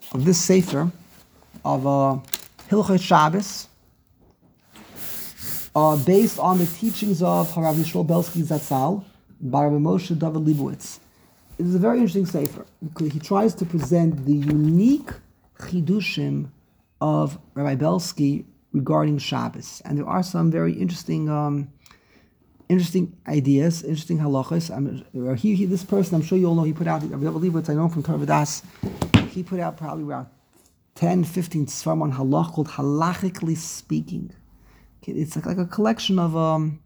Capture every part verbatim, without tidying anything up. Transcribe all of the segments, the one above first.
of this sefer of uh, Hilchot Shabbos, uh, based on the teachings of Harav Yisrael Belsky Zatzal by Rabbi Moshe David Leibowitz. It is a very interesting sefer because he tries to present the unique chidushim of Rabbi Belsky regarding Shabbos, and there are some very interesting, um, interesting ideas, interesting halachas. I'm, he, he, this person, I'm sure you all know, he put out. Rabbi Leibowitz, I know him from Torah Vodas. He put out probably around ten, fifteen svarim on halach called Halachically Speaking. Okay, it's like, like a collection of um,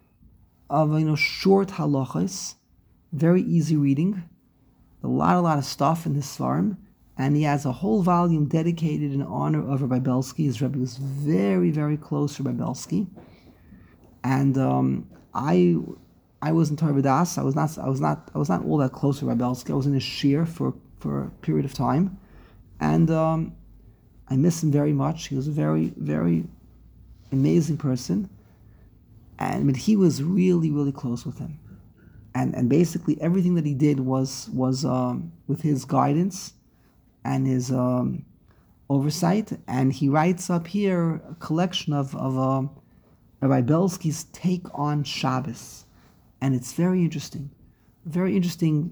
of you know short halachas, very easy reading, a lot, a lot of stuff in his svarim. And he has a whole volume dedicated in honor of Rabbi Belsky. His Rebbe was very, very close to Rabbi Belsky. And um, I, I was in Torah Vodas. I was not, I was not, I was not all that close to Rabbi Belsky. I was in his shir for for a period of time, and um, I miss him very much. He was a very, very amazing person, and but he was really, really close with him. And and basically everything that he did was was um, with his guidance and his um, oversight. And he writes up here a collection of, of uh, Rabbi Belsky's take on Shabbos. And it's very interesting. Very interesting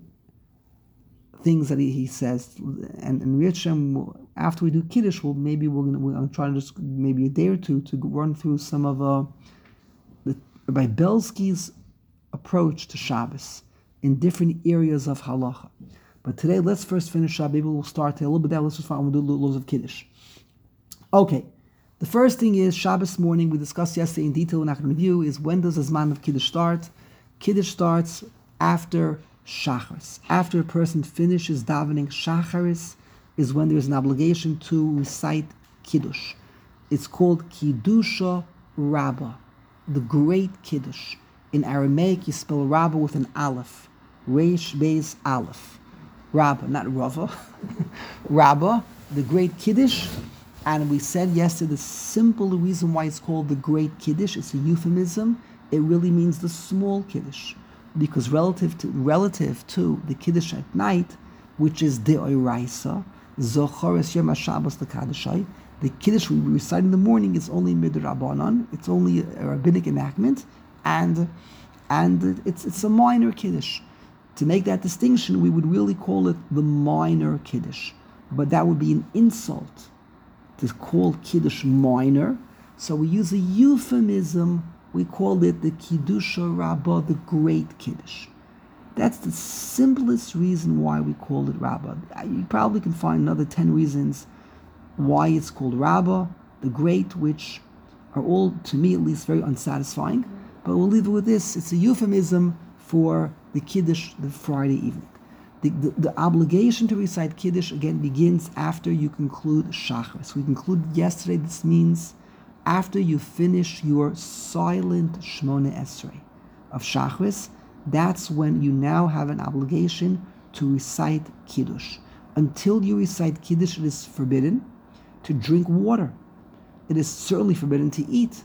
things that he, he says. And, and Richem, after we do Kiddush, we'll, maybe we're going we're to try to just maybe a day or two to run through some of uh, the, Rabbi Belsky's approach to Shabbos in different areas of halacha. But today, let's first finish up. Maybe we'll start a little bit there. Let's just find we'll do laws of Kiddush. Okay, the first thing is Shabbos morning. We discussed yesterday in detail. We're not going to review. Is when does the Zman of Kiddush start? Kiddush starts after Shacharis. After a person finishes davening Shacharis, is when there's an obligation to recite Kiddush. It's called Kiddusha Rabbah, the great Kiddush. In Aramaic, you spell Rabbah with an Aleph, Reish Beis Aleph. Rabbah, not Rava. Rabbah, the great Kiddush. And we said yesterday the simple reason why it's called the great Kiddush, it's a euphemism. It really means the small Kiddush. Because relative to relative to the Kiddush at night, which is De'oraisa, Zochores Yom HaShabbos L'Kadoshai, the Kiddush we recite in the morning is only Midrabanan, it's only a rabbinic enactment, and and it's it's a minor Kiddush. To make that distinction, we would really call it the minor Kiddush. But that would be an insult to call Kiddush minor. So we use a euphemism. We call it the Kiddusha Rabbah, the great Kiddush. That's the simplest reason why we call it Rabbah. You probably can find another ten reasons why it's called Rabbah, the great, which are all, to me at least, very unsatisfying. But we'll leave it with this. It's a euphemism for the Kiddush the Friday evening. The, the, the obligation to recite Kiddush, again, begins after you conclude Shacharis. We concluded yesterday, this means after you finish your silent Shmona Esrei of Shacharis, that's when you now have an obligation to recite Kiddush. Until you recite Kiddush, it is forbidden to drink water. It is certainly forbidden to eat.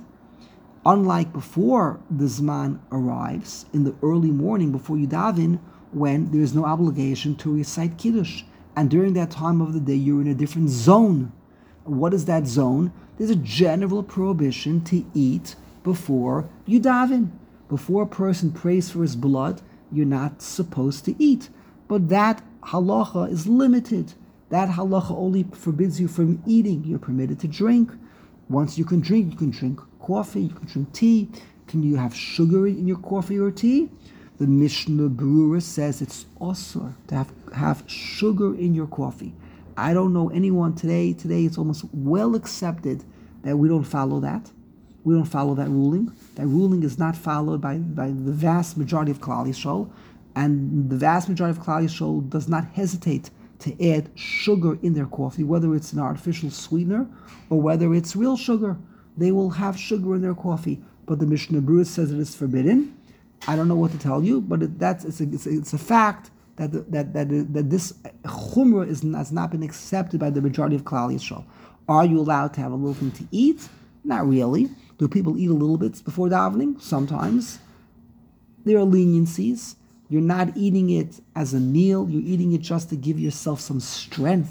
Unlike before the Zman arrives, in the early morning before you daven, when there is no obligation to recite Kiddush. And during that time of the day, you're in a different zone. What is that zone? There's a general prohibition to eat before you daven. Before a person prays for his blood, you're not supposed to eat. But that halacha is limited. That halacha only forbids you from eating. You're permitted to drink. Once you can drink, you can drink coffee, you can drink tea. Can you have sugar in your coffee or tea? The Mishnah Berurah says it's also to have, have sugar in your coffee. I don't know anyone today. Today it's almost well accepted that we don't follow that. We don't follow that ruling. That ruling is not followed by, by the vast majority of Klal Yisrael, and the vast majority of Klal Yisrael does not hesitate to add sugar in their coffee, whether it's an artificial sweetener or whether it's real sugar. They will have sugar in their coffee, but the Mishnah Berurah says it is forbidden. I don't know what to tell you, but it, that's it's a, it's, a, it's a fact that the, that that that this chumrah is, has not been accepted by the majority of Klal Yisrael. Are you allowed to have a little thing to eat? Not really. Do people eat a little bit before davening? Sometimes. There are leniencies. You're not eating it as a meal. You're eating it just to give yourself some strength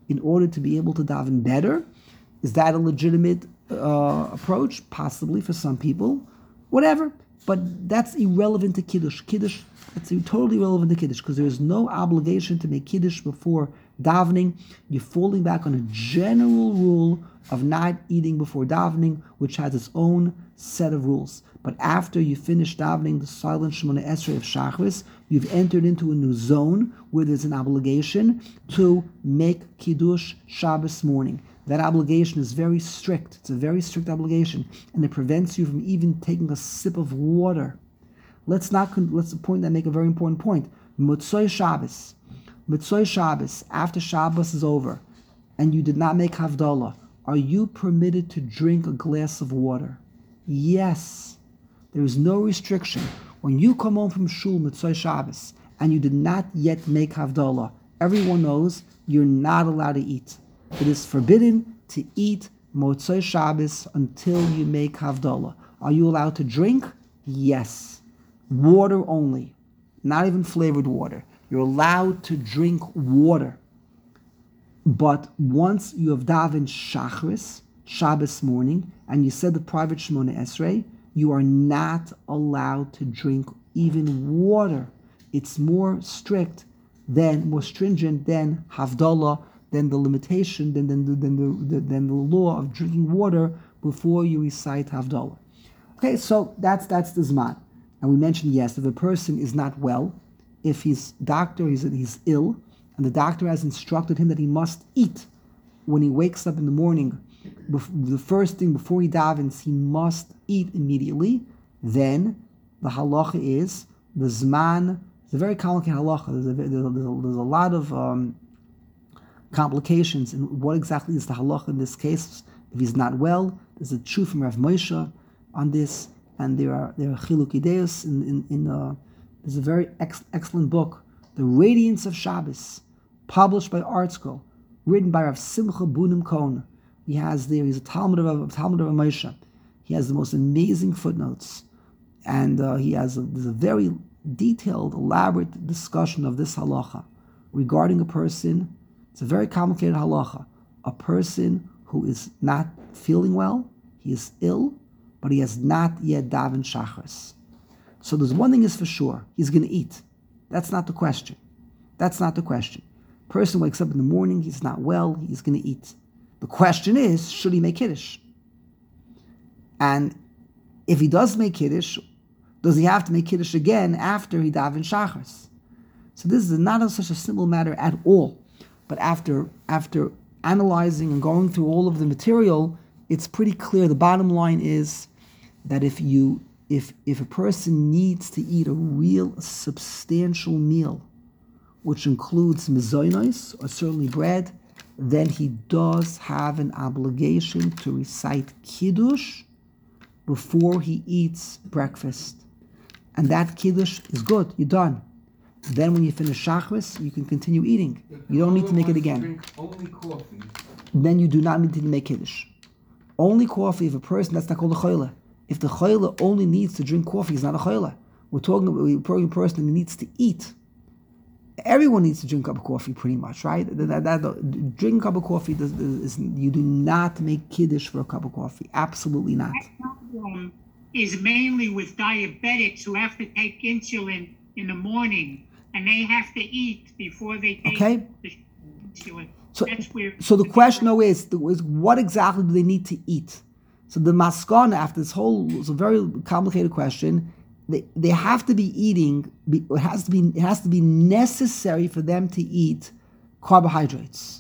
in order to be able to daven better. Is that a legitimate uh, approach? Possibly for some people. Whatever. But that's irrelevant to Kiddush. Kiddush, it's totally irrelevant to Kiddush because there is no obligation to make Kiddush before davening. You're falling back on a general rule of not eating before davening, which has its own set of rules. But after you finish davening the silent Shemona Esrei of Shachris, you've entered into a new zone where there's an obligation to make Kiddush Shabbos morning. That obligation is very strict. It's a very strict obligation, and it prevents you from even taking a sip of water. Let's not. Let's point that make a very important point. Motzoi Shabbos, Motzoi Shabbos. After Shabbos is over, and you did not make Havdalah, are you permitted to drink a glass of water? Yes. There is no restriction. When you come home from shul Motzoi Shabbos and you did not yet make Havdalah, everyone knows you're not allowed to eat. It is forbidden to eat Motzoi Shabbos until you make Havdalah. Are you allowed to drink? Yes. Water only. Not even flavored water. You're allowed to drink water. But once you have davened Shachris, Shabbos morning, and you said the private Shemona Esrei, you are not allowed to drink even water. It's more strict than, more stringent than Havdalah, than the limitation, than, than, than, the, than the law of drinking water before you recite Havdalah. Okay, so that's that's the Zman. And we mentioned, yes, if a person is not well, if his doctor, he's, he's ill, and the doctor has instructed him that he must eat when he wakes up in the morning, the first thing before he davens, he must eat immediately, then the halacha is, the Zman, it's a very complicated halacha, there's a, there's a, there's a lot of um, complications in what exactly is the halacha in this case. If he's not well, there's a truth from Rav Moshe on this, and there are there are chilukei deos in in, in uh, there's a very ex- excellent book, The Radiance of Shabbos, published by ArtScroll, written by Rav Simcha Bunim Cohen. He has there. He's a Talmud of a Talmud of Rav Moshe. He has the most amazing footnotes, and uh, he has a, there's a very detailed, elaborate discussion of this halacha regarding a person. It's a very complicated halacha. A person who is not feeling well, he is ill, but he has not yet davened Shachris. So there's one thing is for sure, he's going to eat. That's not the question. That's not the question. Person wakes up in the morning, he's not well, he's going to eat. The question is, should he make Kiddush? And if he does make Kiddush, does he have to make Kiddush again after he davened Shachris? So this is not a, such a simple matter at all. But after after analyzing and going through all of the material, it's pretty clear. The bottom line is that if you if if a person needs to eat a real substantial meal, which includes mezainos or certainly bread, then he does have an obligation to recite Kiddush before he eats breakfast. And that Kiddush is good. You're done. Then when you finish Shachris, you can continue eating. You don't need to make it again. Drink only coffee. Then you do not need to make Kiddush. Only coffee, if a person, that's not called a choyle. If the choyle only needs to drink coffee, he's not a choyle. We're talking about we're talking a person who needs to eat. Everyone needs to drink a cup of coffee pretty much, right? That, that, that, drink a cup of coffee, does, is, you do not make Kiddush for a cup of coffee. Absolutely not. That problem is mainly with diabetics who have to take insulin in the morning. And they have to eat before they take okay. the insulin. So, That's where so the question though is, is, what exactly do they need to eat? So the maskana, after this whole, it's a very complicated question, they, they have to be eating, it has to be, it has to be necessary for them to eat carbohydrates,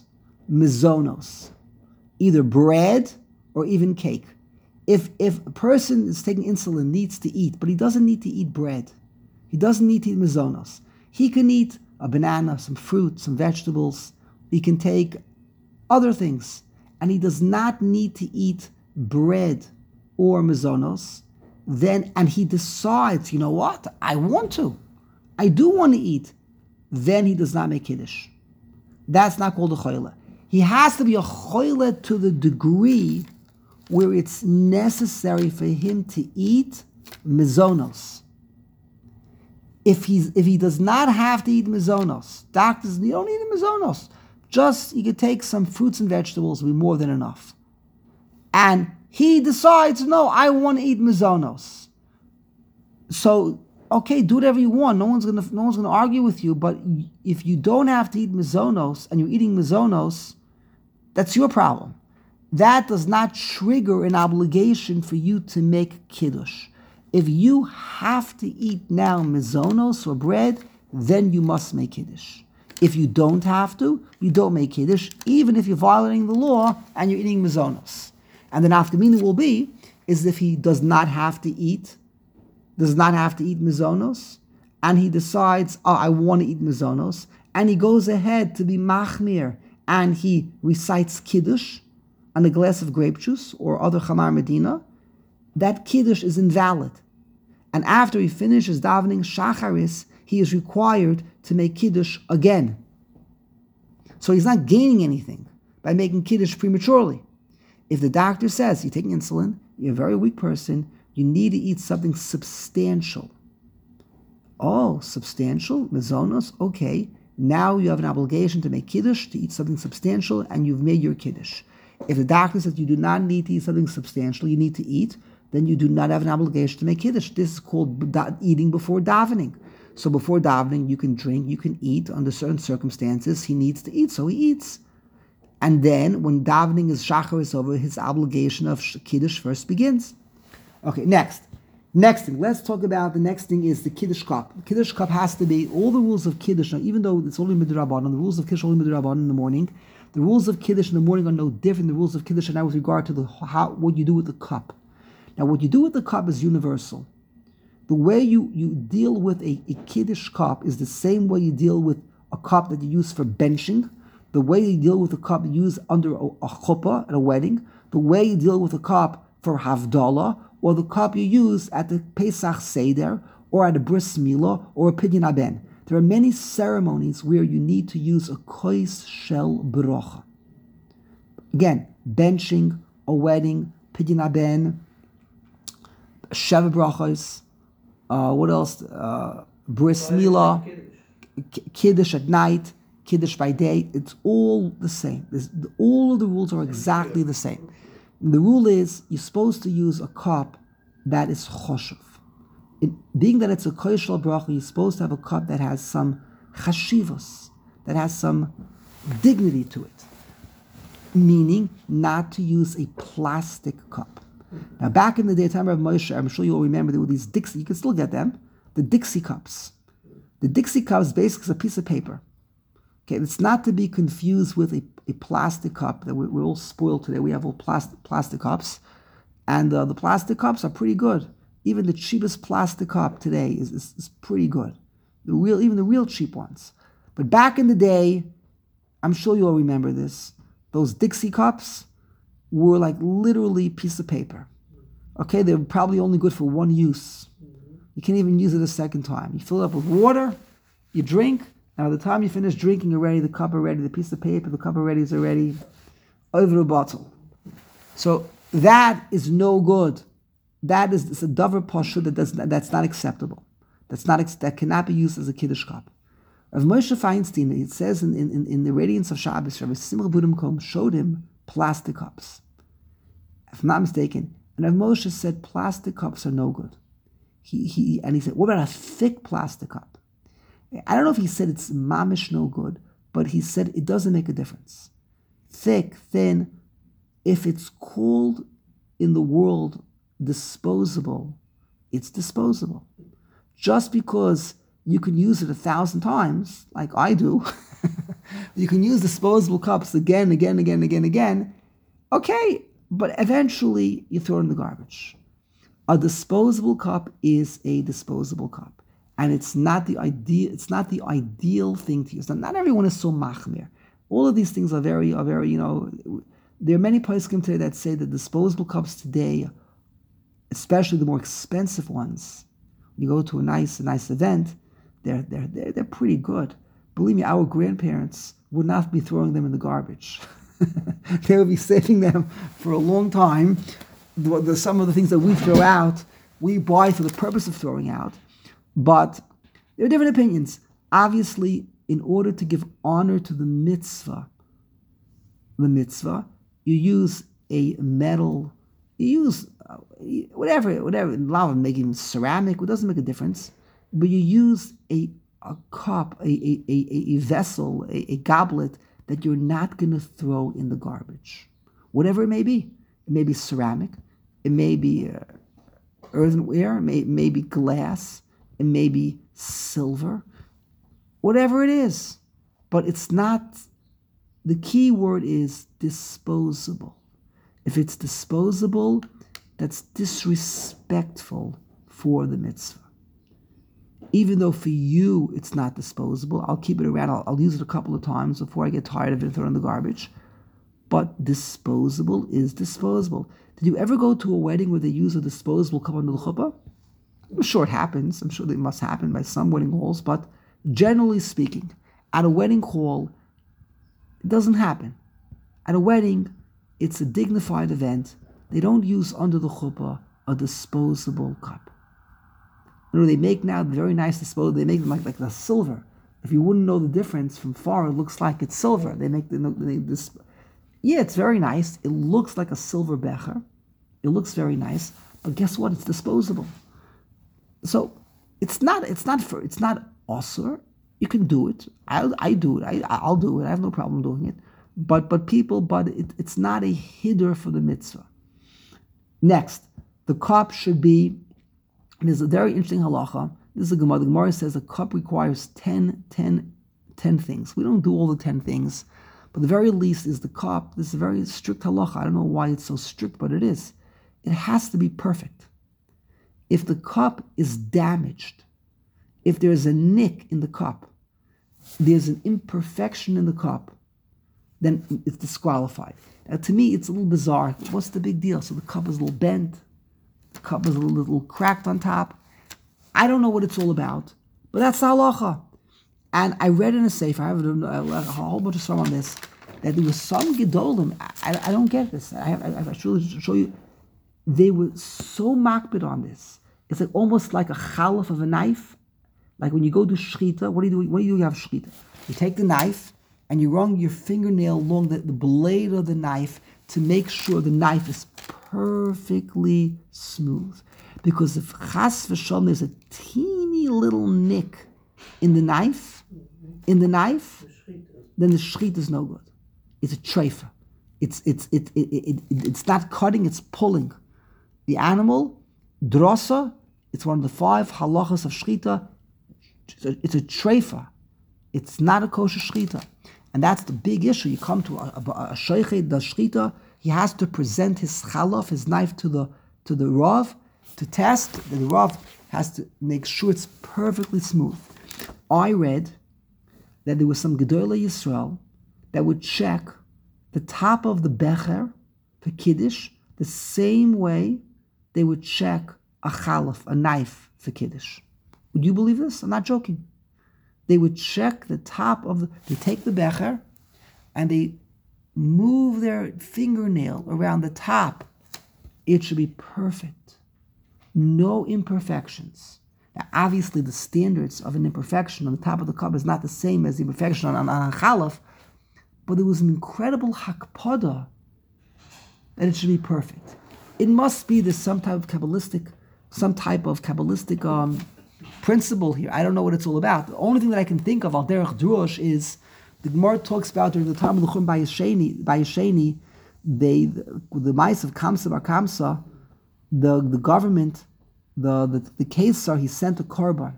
mezonos, either bread or even cake. If, if a person is taking insulin, needs to eat, but he doesn't need to eat bread, he doesn't need to eat mezonos, he can eat a banana, some fruit, some vegetables. He can take other things. And he does not need to eat bread or mezonos. Then, and he decides, you know what? I want to. I do want to eat. Then he does not make Kiddush. That's not called a choyle. He has to be a choyle to the degree where it's necessary for him to eat mezonos. If he's if he does not have to eat mezonos, doctors, you don't need mezonos. Just, you could take some fruits and vegetables, will be more than enough. And he decides, no, I want to eat mizonos. So, okay, do whatever you want. No one's gonna, no one's gonna argue with you. But if you don't have to eat mizonos and you're eating mizonos, that's your problem. That does not trigger an obligation for you to make kiddush. If you have to eat now mizonos or bread, then you must make kiddush. If you don't have to, you don't make kiddush, even if you're violating the law and you're eating mizonos. And the nafkamina will be, is if he does not have to eat, does not have to eat mizonos, and he decides, oh, I want to eat mizonos, and he goes ahead to be machmir, and he recites kiddush on a glass of grape juice or other chamar medina, that kiddush is invalid. And after he finishes davening shacharis, he is required to make kiddush again. So he's not gaining anything by making kiddush prematurely. If the doctor says you're taking insulin, you're a very weak person, you need to eat something substantial. Oh, substantial? Mizonos? Okay. Now you have an obligation to make kiddush, to eat something substantial, and you've made your kiddush. If the doctor says you do not need to eat something substantial, you need to eat, then you do not have an obligation to make kiddush. This is called eating before davening. So before davening, you can drink, you can eat under certain circumstances. He needs to eat, so he eats. And then, when davening is shachar is over, his obligation of kiddush first begins. Okay, next. Next thing, let's talk about the next thing is the kiddush cup. The kiddush cup has to be, all the rules of kiddush, now, even though it's only midrabanan, the rules of kiddush are only midrabanan in the morning, the rules of kiddush in the morning are no different. The rules of kiddush are now with regard to the how, what you do with the cup. Now, what you do with the cup is universal. The way you, you deal with a, a kiddush cup is the same way you deal with a cup that you use for benching, the way you deal with a cup you use under a, a chuppah at a wedding, the way you deal with a cup for havdalah, or the cup you use at the Pesach Seder, or at a bris milah, or a pidyon haben. There are many ceremonies where you need to use a kois shel bracha. Again, benching, a wedding, pidyon haben, sheva brachos, uh, what else? Uh, bris milah, kiddush at night, kiddush by day. It's all the same. There's, all of the rules are exactly the same. And the rule is you're supposed to use a cup that is choshev. It, being that it's a kois shel bracha, you're supposed to have a cup that has some chashivos, that has some dignity to it. Meaning not to use a plastic cup. Now, back in the day, time of Moshe, I'm sure you'll remember there were these Dixie, you can still get them, the Dixie cups. The Dixie cups basically is a piece of paper. Okay, it's not to be confused with a, a plastic cup that we're, we're all spoiled today. We have all plastic plastic cups, and uh, the plastic cups are pretty good. Even the cheapest plastic cup today is, is, is pretty good. The real, even the real cheap ones. But back in the day, I'm sure you'll remember this. Those Dixie cups were like literally a piece of paper. Okay, they were probably only good for one use. You can't even use it a second time. You fill it up with water, you drink. Now, by the time you finish drinking already, the cup already, the piece of paper, the cup already is already over the bottle. So that is no good. That is it's a davar pasha that does that's not acceptable. That's not that cannot be used as a kiddush cup. Rav Moshe Feinstein, it says in, in, in the Radiance of Shabbos, Rav Simcha Budimkom showed him plastic cups. If I'm not mistaken, and Rav Moshe said plastic cups are no good. He he and he said, what about a thick plastic cup? I don't know if he said it's mamish no good, but he said it doesn't make a difference. Thick, thin, if it's called in the world disposable, it's disposable. Just because you can use it a thousand times, like I do, you can use disposable cups again, again, again, again, again, okay, but eventually you throw it in the garbage. A disposable cup is a disposable cup. And it's not the ideal. It's not the ideal thing to use. Now, not everyone is so machmir. All of these things are very, are very. You know, there are many poskim today that say that disposable cups today, especially the more expensive ones, you go to a nice, a nice event, they're they're they're, they're pretty good. Believe me, our grandparents would not be throwing them in the garbage. They would be saving them for a long time. The, the, some of the things that we throw out, we buy for the purpose of throwing out. But there are different opinions. Obviously, in order to give honor to the mitzvah the mitzvah, you use a metal, you use uh, whatever, whatever, a lot of them make even ceramic, it doesn't make a difference, but you use a, a cup, a, a, a, a vessel, a, a goblet that you're not going to throw in the garbage. Whatever it may be. It may be ceramic, it may be uh, earthenware, it may, it may be glass, it may be silver, whatever it is. But it's not, the key word is disposable. If it's disposable, that's disrespectful for the mitzvah. Even though for you it's not disposable, I'll keep it around, I'll, I'll use it a couple of times before I get tired of it and throw it in the garbage. But disposable is disposable. Did you ever go to a wedding where they use a disposable cup under the chuppah? I'm sure it happens. I'm sure it must happen by some wedding halls. But generally speaking, at a wedding hall, it doesn't happen. At a wedding, it's a dignified event. They don't use under the chuppah a disposable cup. You know, they make now very nice disposable. They make them like, like the silver. If you wouldn't know the difference from far, it looks like it's silver. They make the, they, this. Yeah, it's very nice. It looks like a silver becher. It looks very nice, but guess what? It's disposable. So it's not. It's not for. It's not osur. You can do it. I I do it. I I'll do it. I have no problem doing it. But but people. But it, it's not a hiddur for the mitzvah. Next, the cup should be. There's a very interesting halacha. This is a Gemara. The Gemara says a cup requires ten, ten, ten things. We don't do all the ten things. But the very least is the cup. This is a very strict halacha. I don't know why it's so strict, but it is. It has to be perfect. If the cup is damaged, if there's a nick in the cup, there's an imperfection in the cup, then it's disqualified. Now, to me, it's a little bizarre. What's the big deal? So the cup is a little bent, the cup is a little, little cracked on top. I don't know what it's all about, but that's the halacha. And I read in a sefer, I have a, a, a whole bunch of stuff on this, that there was some gedolim. I, I don't get this. I have I, I should show you. They were so makbid on this. It's like almost like a chalaf of a knife. Like when you go to shchita, what do you do? What do you do? You have shchita. You take the knife and you run your fingernail along the, the blade of the knife to make sure the knife is perfectly smooth. Because if chas v'shalom there's a teeny little nick in the knife, in the knife, then the shchita is no good. It's a treifa. It's it's it, it, it, it it's not cutting, it's pulling. The animal, drosa, it's one of the five halachas of shchita. It's a, it's a treifa. It's not a kosher shchita. And that's the big issue. You come to a, a, a sheikh does shchita, he has to present his chalaf, his knife to the to the rav to test. The rav has to make sure it's perfectly smooth. I read that there was some Gedolei Yisrael that would check the top of the becher for Kiddush the same way they would check a chalaf, a knife for Kiddush. Would you believe this? I'm not joking. They would check the top of the, they take the becher and they move their fingernail around the top. It should be perfect. No imperfections. Now, obviously, the standards of an imperfection on the top of the cup is not the same as the imperfection on, on, on a chalaf, but there was an incredible hakpada that it should be perfect. It must be there's some type of kabbalistic, some type of kabbalistic um, principle here. I don't know what it's all about. The only thing that I can think of, al derech drush, is the Gemara talks about during the time of the Chum by Yesheni, by Yesheni, they the, the mice of Kamsa bar Kamsa, the the government. The, the the Kesar, he sent a korban,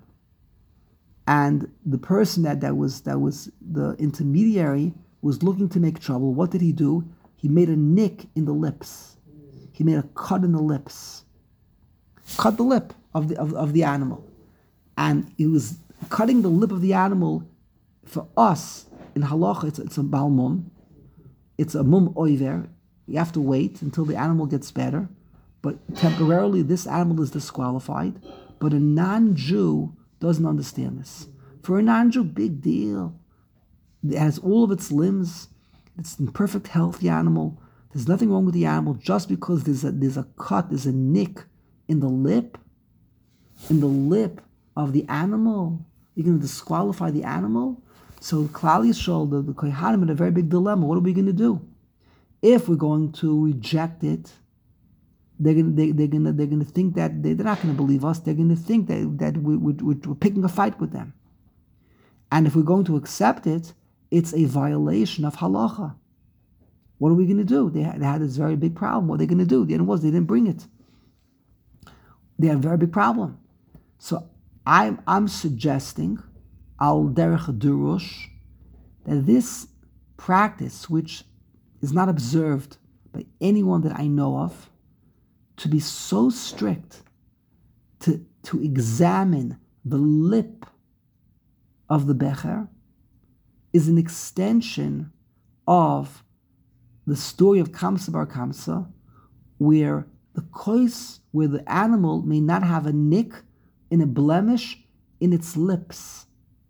and the person that, that was that was the intermediary was looking to make trouble. What did he do? He made a nick in the lips. He made a cut in the lips. Cut the lip of the of, of the animal. And he was cutting the lip of the animal. For us, in halacha, it's, it's a balmum. It's a mum oiver. You have to wait until the animal gets better. But temporarily, this animal is disqualified. But a non-Jew doesn't understand this. For a non-Jew, big deal. It has all of its limbs. It's in perfect health, the animal. There's nothing wrong with the animal. Just because there's a, there's a cut, there's a nick in the lip, in the lip of the animal, you're going to disqualify the animal? So Klal Yisrael, the, the Kohanim, had a very big dilemma. What are we going to do? If we're going to reject it, they're gonna they, they're gonna they're gonna think that they, they're not gonna believe us. They're gonna think that that we, we, we're picking a fight with them. And if we're going to accept it, it's a violation of halacha. What are we going to do? They had, they had this very big problem. What are they going to do? The end was they didn't bring it. They had a very big problem. So I'm I'm suggesting al derech durush that this practice, which is not observed by anyone that I know of, to be so strict to to examine the lip of the becher is an extension of the story of Kamsa Bar Kamsa, where the kois, where the animal may not have a nick in a blemish in its lips.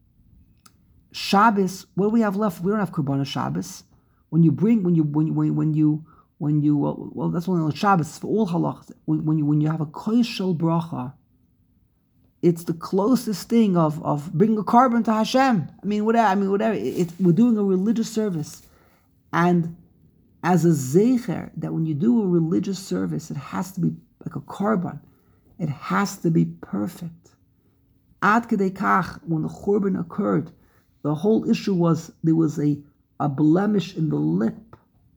Shabbos, what do we have left? We don't have Korbanah Shabbos. When you bring, when you, when when when you, when you, well, well that's only on Shabbos for all halachas. When, when you when you have a kois shel bracha, it's the closest thing of, of bringing a carbon to Hashem. I mean, whatever. I mean, whatever. It, it, we're doing a religious service, and as a zecher, that when you do a religious service, it has to be like a carbon. It has to be perfect. Ad kedei kach, when the korban occurred, the whole issue was there was a, a blemish in the lip.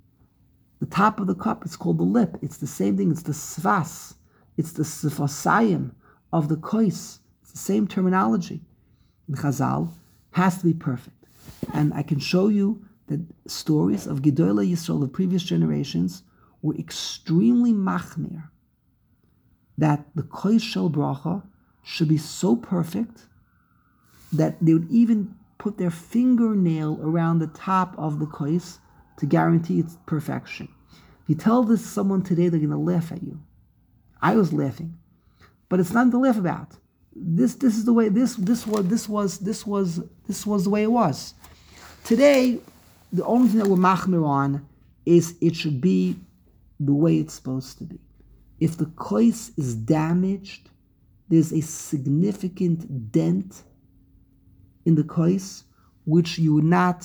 The top of the cup is called the lip. It's the same thing. It's the svas. It's the sfasayim of the kois. It's the same terminology. The Chazal has to be perfect. And I can show you that stories of Gedolei Yisrael of previous generations were extremely machmir, that the kois shel bracha should be so perfect that they would even put their fingernail around the top of the kois to guarantee its perfection. If you tell this to someone today, they're going to laugh at you. I was laughing. But it's nothing to laugh about. This this is the way this this was this was this was this was the way it was. Today, the only thing that we're machmir on is it should be the way it's supposed to be. If the kois is damaged, there's a significant dent in the kois which you would not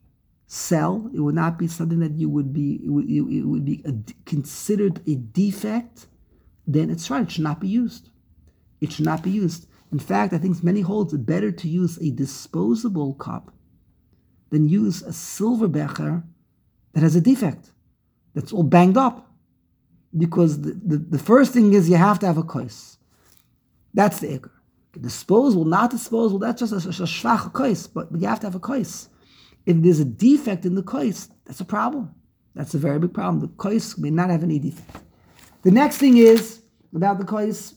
sell. It would not be something that you would be it would, it would be a, considered a defect. Then it's right. It should not be used. It should not be used. In fact, I think many holds it better to use a disposable cup than use a silver becher that has a defect, that's all banged up. Because the, the, the first thing is you have to have a kois. That's the ikr. Disposable, not disposable, that's just a, a, a shvach kois, but you have to have a kois. If there's a defect in the kois, that's a problem. That's a very big problem. The kois may not have any defect. The next thing is, about the kois,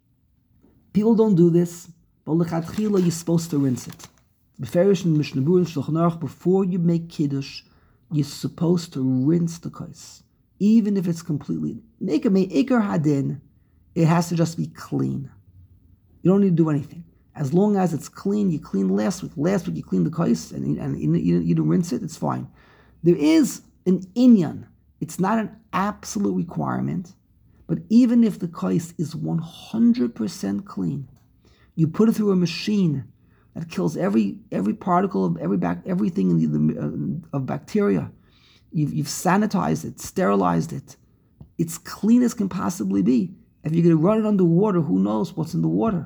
people don't do this, but lechatchila, you're supposed to rinse it. Beferish and Mishnah Berurah and Shulchan Aruch, before you make kiddush, you're supposed to rinse the kois, even if it's completely. Make a me'ikar hadin, it has to just be clean. You don't need to do anything. As long as it's clean, you clean last week. Last week you cleaned the kois, and, and you, you, you don't rinse it, it's fine. There is an inyan. It's not an absolute requirement, but even if the kois is one hundred percent clean, you put it through a machine that kills every every particle of every bac, everything in the, the, uh, of bacteria. You've, you've sanitized it, sterilized it. It's clean as can possibly be. If you're going to run it under water, who knows what's in the water?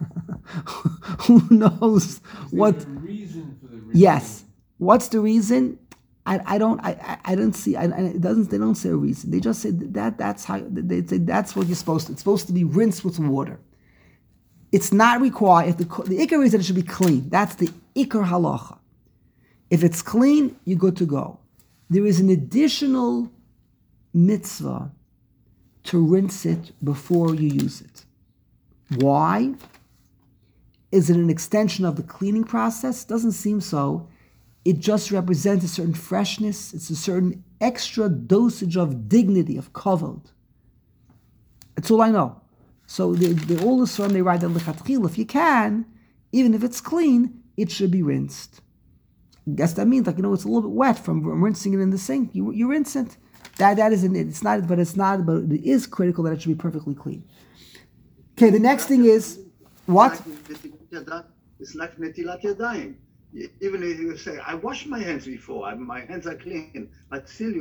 Who knows what? There's a reason for the reason. Yes. What's the reason? I, I don't I, I, I don't see. I, it doesn't. They don't say a reason. They just say that that's how they say that's what you're supposed to. It's supposed to be rinsed with water. It's not required. If the the ikar is that it should be clean. That's the ikar halacha. If it's clean, you're good to go. There is an additional mitzvah to rinse it before you use it. Why? Is it an extension of the cleaning process? Doesn't seem so. It just represents a certain freshness. It's a certain extra dosage of dignity, of kavod. That's all I know. So they, they all assume they write that lechatchil. If you can, even if it's clean, it should be rinsed. I guess that means, like, you know, it's a little bit wet from rinsing it in the sink. You you rinse it. That that isn't it. It's not, but it's not. But it is critical that it should be perfectly clean. Okay, the next thing is what? It's like netilat yadayim. Even if you say, I washed my hands before, I, my hands are clean, but still you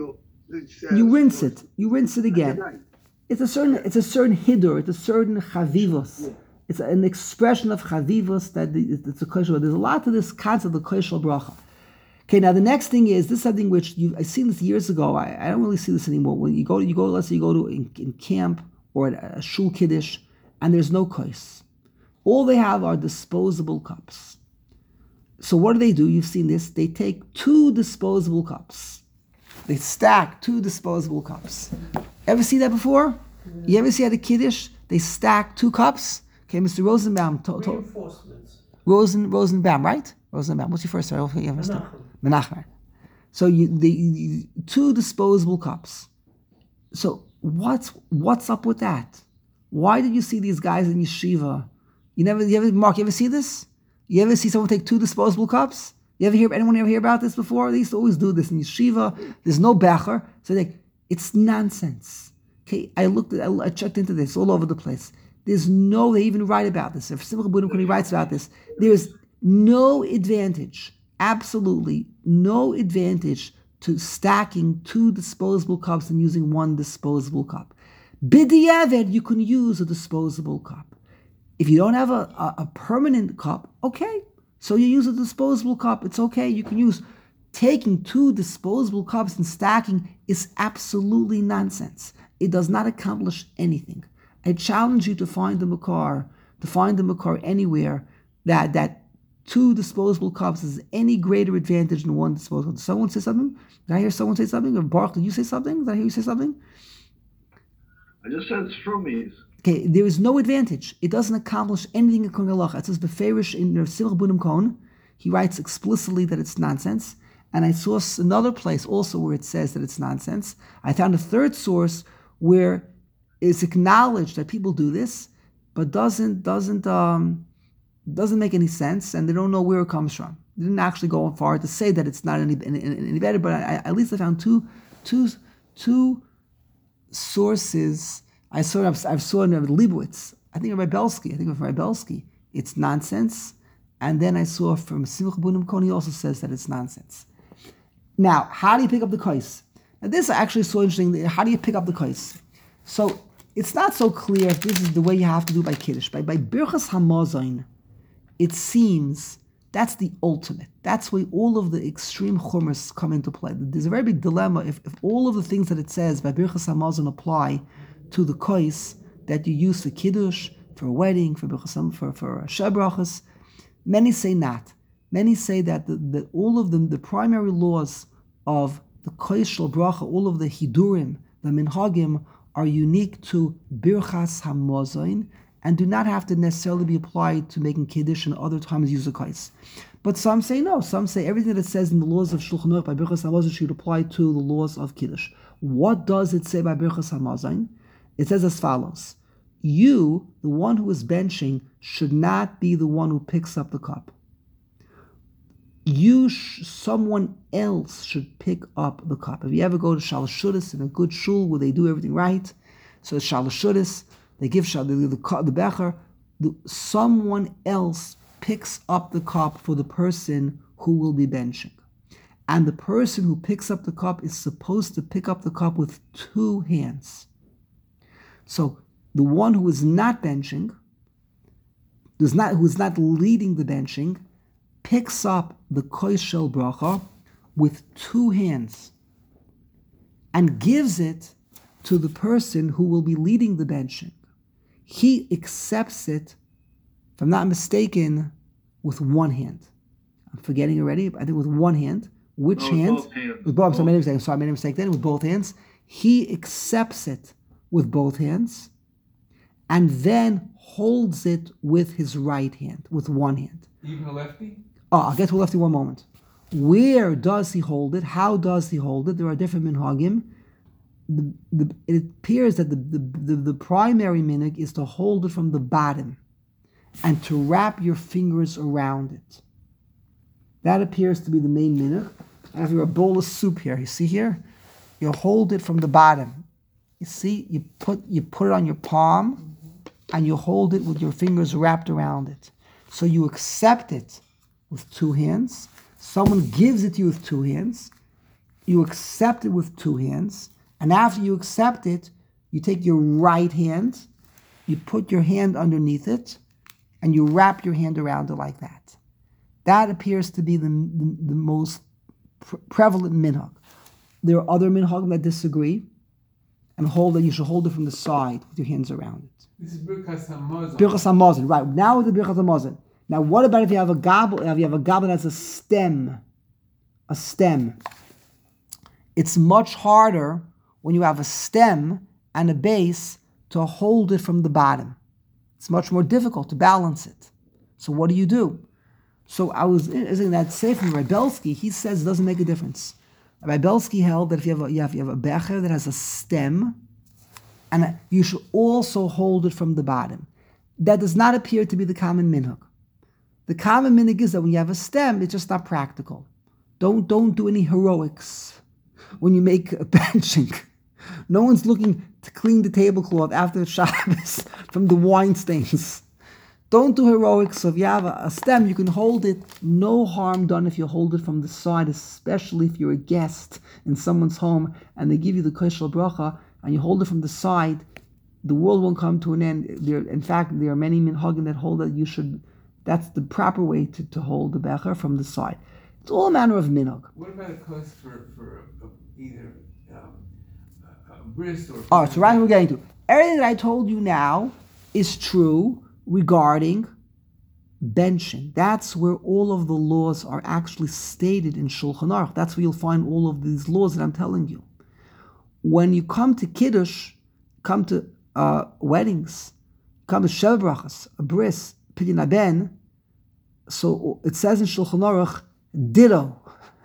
It's, uh, You rinse it. You rinse it again. Kedai. It's a certain, it's a certain hidur. It's a certain chavivos. It's an expression of chavivos that the, it's a koshel. There's a lot to this concept of koshel bracha. Okay, now the next thing is this is something which you I've seen this years ago. I, I don't really see this anymore. When you go, you go. Let's say you go to in, in camp or at a shul kiddush, and there's no kos. All they have are disposable cups. So what do they do? You've seen this. They take two disposable cups. They stack two disposable cups. Ever see that before? Yeah. You ever see at a kiddush they stack two cups? Okay, Mister Rosenbaum. To, to, Reinforcements. Rosen Rosenbaum, right? Rosenbaum. What's your first name? Okay, Menachem. Menachem. So you the you, two disposable cups. So what's what's up with that? Why did you see these guys in yeshiva? You never, you ever, Mark, you ever see this? You ever see someone take two disposable cups? You ever hear, anyone ever hear about this before? They used to always do this in yeshiva. There's no becher. So they, it's nonsense. Okay, I looked at, I checked into this all over the place. There's no, they even write about this. If Simcha Buddha, when he writes about this, there's no advantage, absolutely no advantage to stacking two disposable cups and using one disposable cup. B'diavad, you can use a disposable cup. If you don't have a, a, a permanent cup, okay. So you use a disposable cup, it's okay, you can use. Taking two disposable cups and stacking is absolutely nonsense. It does not accomplish anything. I challenge you to find the makar, to find the makar anywhere that, that two disposable cups is any greater advantage than one disposable. Did someone say something? Did I hear someone say something? Or Baruch, did you say something? Did I hear you say something? I just said strumies. Okay, there is no advantage. It doesn't accomplish anything in Kohen Halacha. It says Beferish in Simcha Bunim Kohen. He writes explicitly that it's nonsense. And I saw another place also where it says that it's nonsense. I found a third source where it's acknowledged that people do this, but doesn't doesn't um, doesn't make any sense, and they don't know where it comes from. They didn't actually go far to say that it's not any any, any better, but I, at least I found two two two sources. I saw I saw in Leibowitz. I think of Belsky. I think of Belsky. It's nonsense. And then I saw from Simcha Bunim Kohen, he also says that it's nonsense. Now, how do you pick up the kais? Now, this I actually saw interesting. How do you pick up the kais? So it's not so clear if this is the way you have to do by Kiddush. By by Birchas Hamazon, it seems that's the ultimate. That's where all of the extreme chumras come into play. There's a very big dilemma if, if all of the things that it says by Birchas Hamazon apply to the kais that you use for Kiddush, for a wedding, for Birchas for for Shebrachas. Many say not. Many say that the, the, all of them, the primary laws of the kais shel bracha, all of the hidurim, the minhagim, are unique to Birchas Hamazon and do not have to necessarily be applied to making Kiddush and other times use a kais. But some say no. Some say everything that it says in the laws of Shulchan Aruch by Birchas Hamazon should apply to the laws of Kiddush. What does it say by Birchas Hamazon? It says as follows: you, the one who is benching, should not be the one who picks up the cup. You, sh- someone else should pick up the cup. If you ever go to Shalashudas in a good shul where they do everything right, so it's Shalashudas, they give shal, they give the, the becher, the, someone else picks up the cup for the person who will be benching. And the person who picks up the cup is supposed to pick up the cup with two hands. So the one who is not benching, who's not, who is not leading the benching, picks up the kais shel bracha with two hands and gives it to the person who will be leading the benching. He accepts it, if I'm not mistaken, with one hand. I'm forgetting already, I think with one hand. Which No, hand? both hands. With both, so I made a mistake. Sorry, I made a mistake then. With both hands. He accepts it with both hands and then holds it with his right hand, with one hand. Even a lefty? Oh, I'll get to lefty one moment. Where does he hold it? How does he hold it? There are different minhagim. The, the, it appears that the, the, the, the primary minhag is to hold it from the bottom and to wrap your fingers around it. That appears to be the main minhag. I have a bowl of soup here. You see here? You hold it from the bottom. You see? You put you put it on your palm and you hold it with your fingers wrapped around it. So you accept it with two hands. Someone gives it to you with two hands. you accept it with two hands, and after you accept it, you take your right hand, you put your hand underneath it, and you wrap your hand around it like that. That appears to be the, the, the most pre- prevalent minhag. There are other minhagim that disagree and hold that you should hold it from the side with your hands around it. This is Birkas Hamazon. Birkas Hamazon, right. Now with the Birkas Hamazon. Now what about if you have a goblet, if you have a goblet that has a stem, a stem? It's much harder when you have a stem and a base to hold it from the bottom. It's much more difficult to balance it. So what do you do? So I was in that safe from Rybelsky, he says it doesn't make a difference. Rybelsky held that if you have a, you have, you have a becher that has a stem, and you should also hold it from the bottom. That does not appear to be the common minhag. The common minhag is that when you have a stem, it's just not practical. Don't, don't do any heroics when you make a benching. No one's looking to clean the tablecloth after Shabbos from the wine stains. Don't do heroics. So if you have a, a stem, you can hold it. No harm done if you hold it from the side, especially if you're a guest in someone's home and they give you the koshel bracha and you hold it from the side. The world won't come to an end. There, in fact, there are many minhagim that hold that you should. That's the proper way to, to hold the becher from the side. It's all a manner of minhag. What about a cost for, for a, a, either um, a, a bris or... All right, so right here we're getting to. Everything that I told you now is true regarding benching. That's where all of the laws are actually stated in Shulchan Aruch. That's where you'll find all of these laws that I'm telling you. When you come to Kiddush, come to uh, weddings, come to Sheva Brachas, a bris, Pidyon Haben, so it says in Shulchan Aruch, ditto.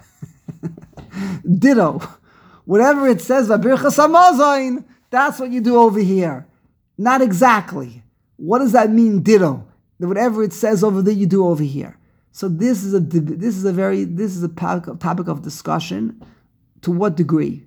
Ditto. Whatever it says, Birchas Hamazon, that's what you do over here. Not exactly. What does that mean, ditto? That whatever it says over there, you do over here. So this is a this is a very this is a topic of discussion. To what degree?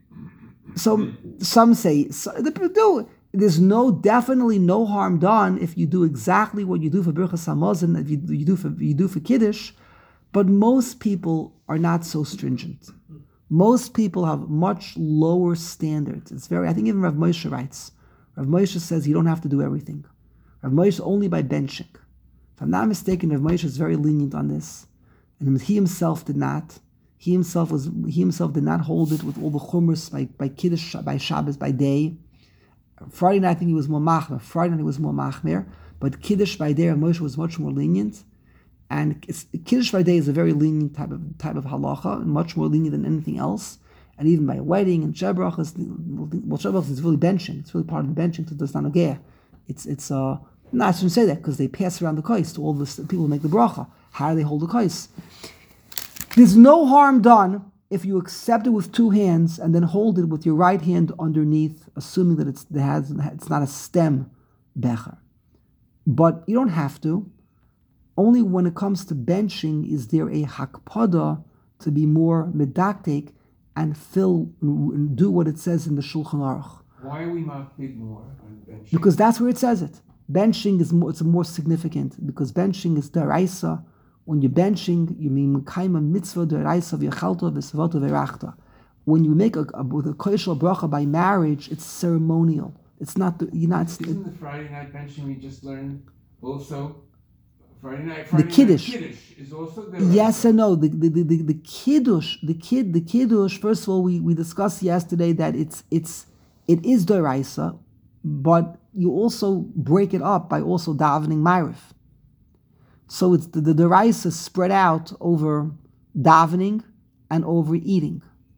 So some say so, do. There's no definitely no harm done if you do exactly what you do for Birchas Hamazon, if you, you do for you do for Kiddush. But most people are not so stringent. Most people have much lower standards. It's very. I think even Rav Moshe writes. Rav Moshe says you don't have to do everything. Rav Moshe only by benching. If I'm not mistaken, Rav Moshe is very lenient on this, and he himself did not. He himself was. He himself did not hold it with all the chumras by by Kiddush, by Shabbos, by day. Friday night, I think he was more machmer. Friday night he was more machmer, but Kiddush by day, Rav Moshe was much more lenient. And it's, Kiddush by day is a very lenient type of type of halacha, and much more lenient than anything else. And even by a wedding and Sheva Brachas, well, Sheva Brachas is really benching. It's really part of the benching to the Tanogeh. It's it's uh no, I shouldn't say that because they pass around the kais to all the people who make the bracha. How do they hold the kais? There's no harm done if you accept it with two hands and then hold it with your right hand underneath, assuming that it's it has it's not a stem becher. But you don't have to. Only when it comes to benching is there a hakpada to be more medaktek and fill and do what it says in the Shulchan Aruch. Why are we not big more on benching? Because that's where it says it. Benching is more, it's more significant because benching is deraisa. When you're benching, you mean mekayim mitzvah deraisa v'yachalta v'svota v'rachta. When you make a, a with a koshel bracha by marriage, it's ceremonial. It's not the you're not. Isn't the Friday night benching we just learned also? Friday night, Friday the kiddush. Night kiddush is also there. Yes and no. The the, the, the, the kiddush, the kid, the kiddush. First of all, we, we discussed yesterday that it's it's it is doraisa, but you also break it up by also davening ma'ariv. So it's the, the doraisa spread out over davening and over eating.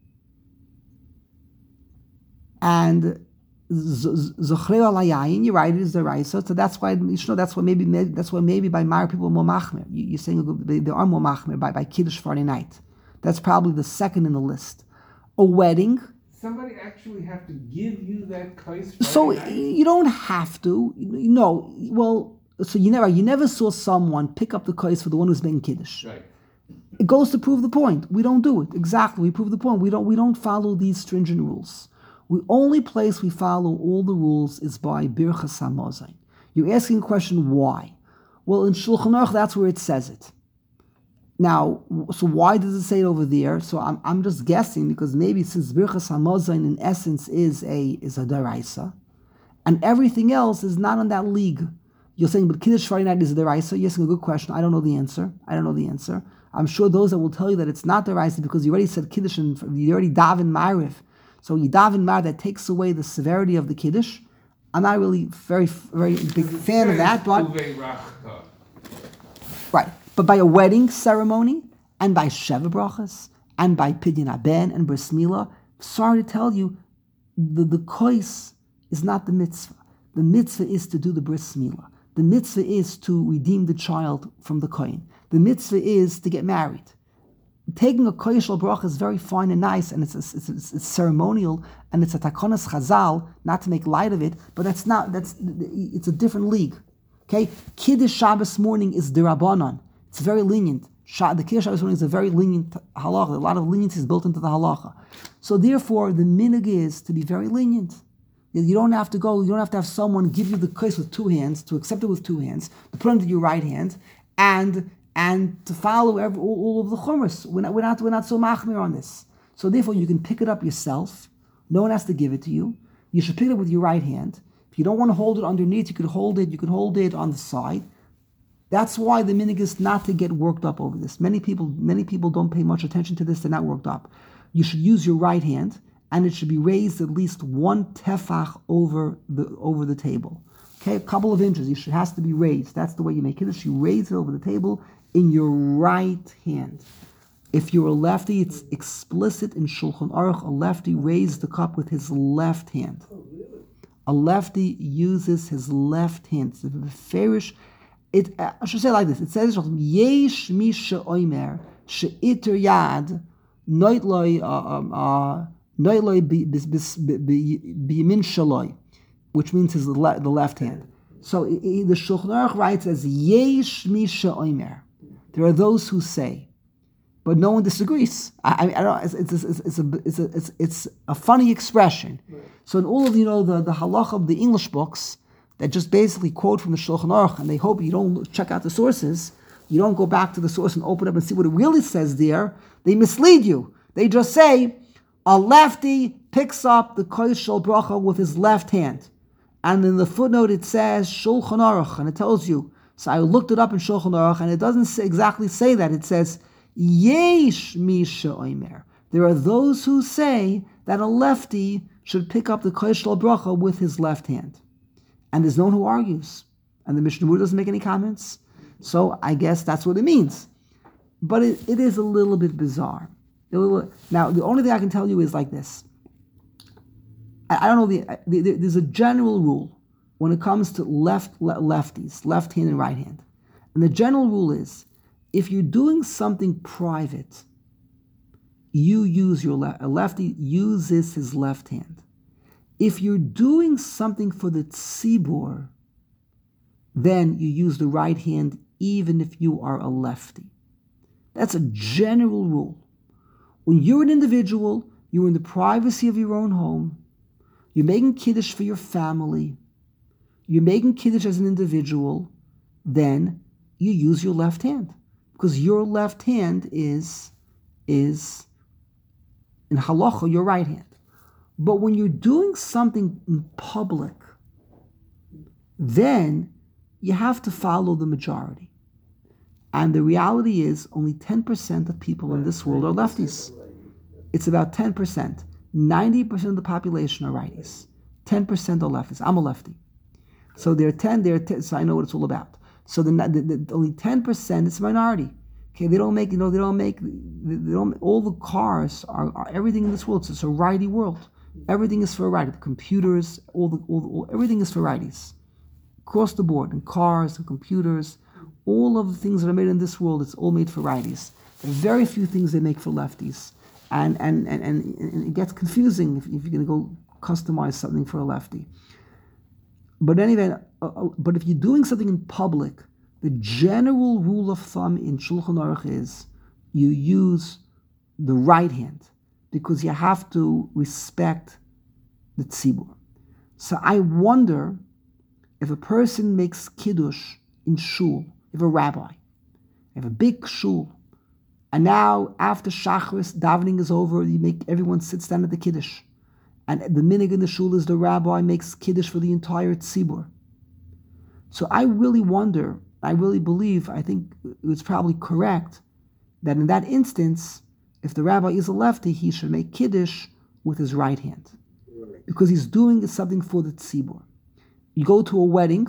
And Zochrei al hayayin, you're right, it is the Raisa. So that's why you should know. That's why maybe, maybe that's why maybe by Mar people are more machmer. You, you're saying they, they are more machmer by by Kiddush Friday night. That's probably the second in the list. A wedding. Somebody actually have to give you that kais Friday So night? You don't have to. No. Well, so you never you never saw someone pick up the kais for the one who's making Kiddush. Right. It goes to prove the point. We don't do it exactly. We prove the point. We don't we don't follow these stringent rules. The only place we follow all the rules is by Birchas Hamazon. You're asking a question, why? Well, in Shulchan Aruch, that's where it says it. Now, so why does it say it over there? So I'm I'm just guessing because maybe since Birchas Hamazon in essence is a is a deraisa, and everything else is not on that league. You're saying, but Kiddush Friday night is a deraisa. You're asking a good question. I don't know the answer. I don't know the answer. I'm sure those that will tell you that it's not deraisa because you already said Kiddush and you already daven Ma'ariv. So you daven Ma'ariv that takes away the severity of the Kiddush. I'm not really very very big fan of that, but right. But by a wedding ceremony, and by Sheva Brachas, and by Pidyon Haben and Bris Milah, sorry to tell you, the, the kois is not the mitzvah. The mitzvah is to do the Bris Milah. The mitzvah is to redeem the child from the kohen. The mitzvah is to get married. Taking a koishal bracha is very fine and nice, and it's, it's, it's, it's ceremonial, and it's a takonas chazal, not to make light of it, but that's not, that's, it's a different league. Okay? Kiddush Shabbos morning is derabanan. It's very lenient. The Kiddush Shabbos morning is a very lenient halacha. A lot of leniency is built into the halacha. So therefore, the minhag is to be very lenient. You don't have to go, you don't have to have someone give you the kos with two hands, to accept it with two hands, to put it into your right hand, and and to follow every, all, all of the chumras. We're not, we're, not, we're not so machmir on this. So therefore, you can pick it up yourself. No one has to give it to you. You should pick it up with your right hand. If you don't want to hold it underneath, you could hold it, you could hold it on the side. That's why the minhag is not to get worked up over this. Many people, many people don't pay much attention to this. They're not worked up. You should use your right hand, and it should be raised at least one tefach over the over the table. Okay, a couple of inches. You should has to be raised. That's the way you make it. You raise it over the table in your right hand. If you're a lefty, it's explicit in Shulchan Aruch. A lefty raised the cup with his left hand. A lefty uses his left hand. It's a farish. It, I should say it like this. It says, Yesh mi she'omer she'iter yad noit loy noit loy biyamin shaloi, which means his le- the left hand. So the Shulchan Aruch writes as Yesh mi she'omer. There are those who say, but no one disagrees. I, I, I don't. It's it's it's, it's a it's a it's, it's a funny expression. Right. So in all of you know the the halacha of the English books that just basically quote from the Shulchan Aruch, and they hope you don't check out the sources, you don't go back to the source and open up and see what it really says there. They mislead you. They just say a lefty picks up the kodesh shel bracha with his left hand, and in the footnote it says Shulchan Aruch, and it tells you. So I looked it up in Shulchan Aruch, and it doesn't say, exactly say that. It says Yesh mi she'omer. There are those who say that a lefty should pick up the kodesh shel bracha with his left hand. And there's no one who argues. And the Mishnah Berurah doesn't make any comments. So I guess that's what it means. But it, it is a little bit bizarre. A little, now, the only thing I can tell you is like this. I, I don't know, the, the, the, there's a general rule when it comes to left le, lefties, left hand and right hand. And the general rule is, if you're doing something private, you use your left, a lefty uses his left hand. If you're doing something for the tzibur, then you use the right hand even if you are a lefty. That's a general rule. When you're an individual, you're in the privacy of your own home, you're making kiddush for your family, you're making kiddush as an individual, then you use your left hand. Because your left hand is, is in halacha, your right hand. But when you're doing something in public, then you have to follow the majority. And the reality is only ten percent of people in this world are lefties. It's about ten percent. ninety percent of the population are righties. ten percent are lefties. I'm a lefty. So there are ten, there are ten, so I know what it's all about. So the, the, the only ten percent is a minority. Okay, they don't make, you know, they don't make, they don't, all the cars are, are everything in this world, so it's a righty world. Everything is for a righty. The computers, all the, all the all, everything is for righties. Across the board, in cars, and computers, all of the things that are made in this world, it's all made for righties. There are very few things they make for lefties. And and, and, and, and it gets confusing if, if you're going to go customize something for a lefty. But anyway, uh, uh, but if you're doing something in public, the general rule of thumb in Shulchan Aruch is you use the right hand because you have to respect the tzibur. So I wonder if a person makes kiddush in shul, if a rabbi, if a big shul, And now, after Shachris, davening is over, you make everyone sits down at the Kiddush. And the minig in the shul is the rabbi makes Kiddush for the entire tzibur. So I really wonder, I really believe, I think it's probably correct, that in that instance, if the rabbi is a lefty, he should make Kiddush with his right hand. Because he's doing something for the tzibur. You go to a wedding,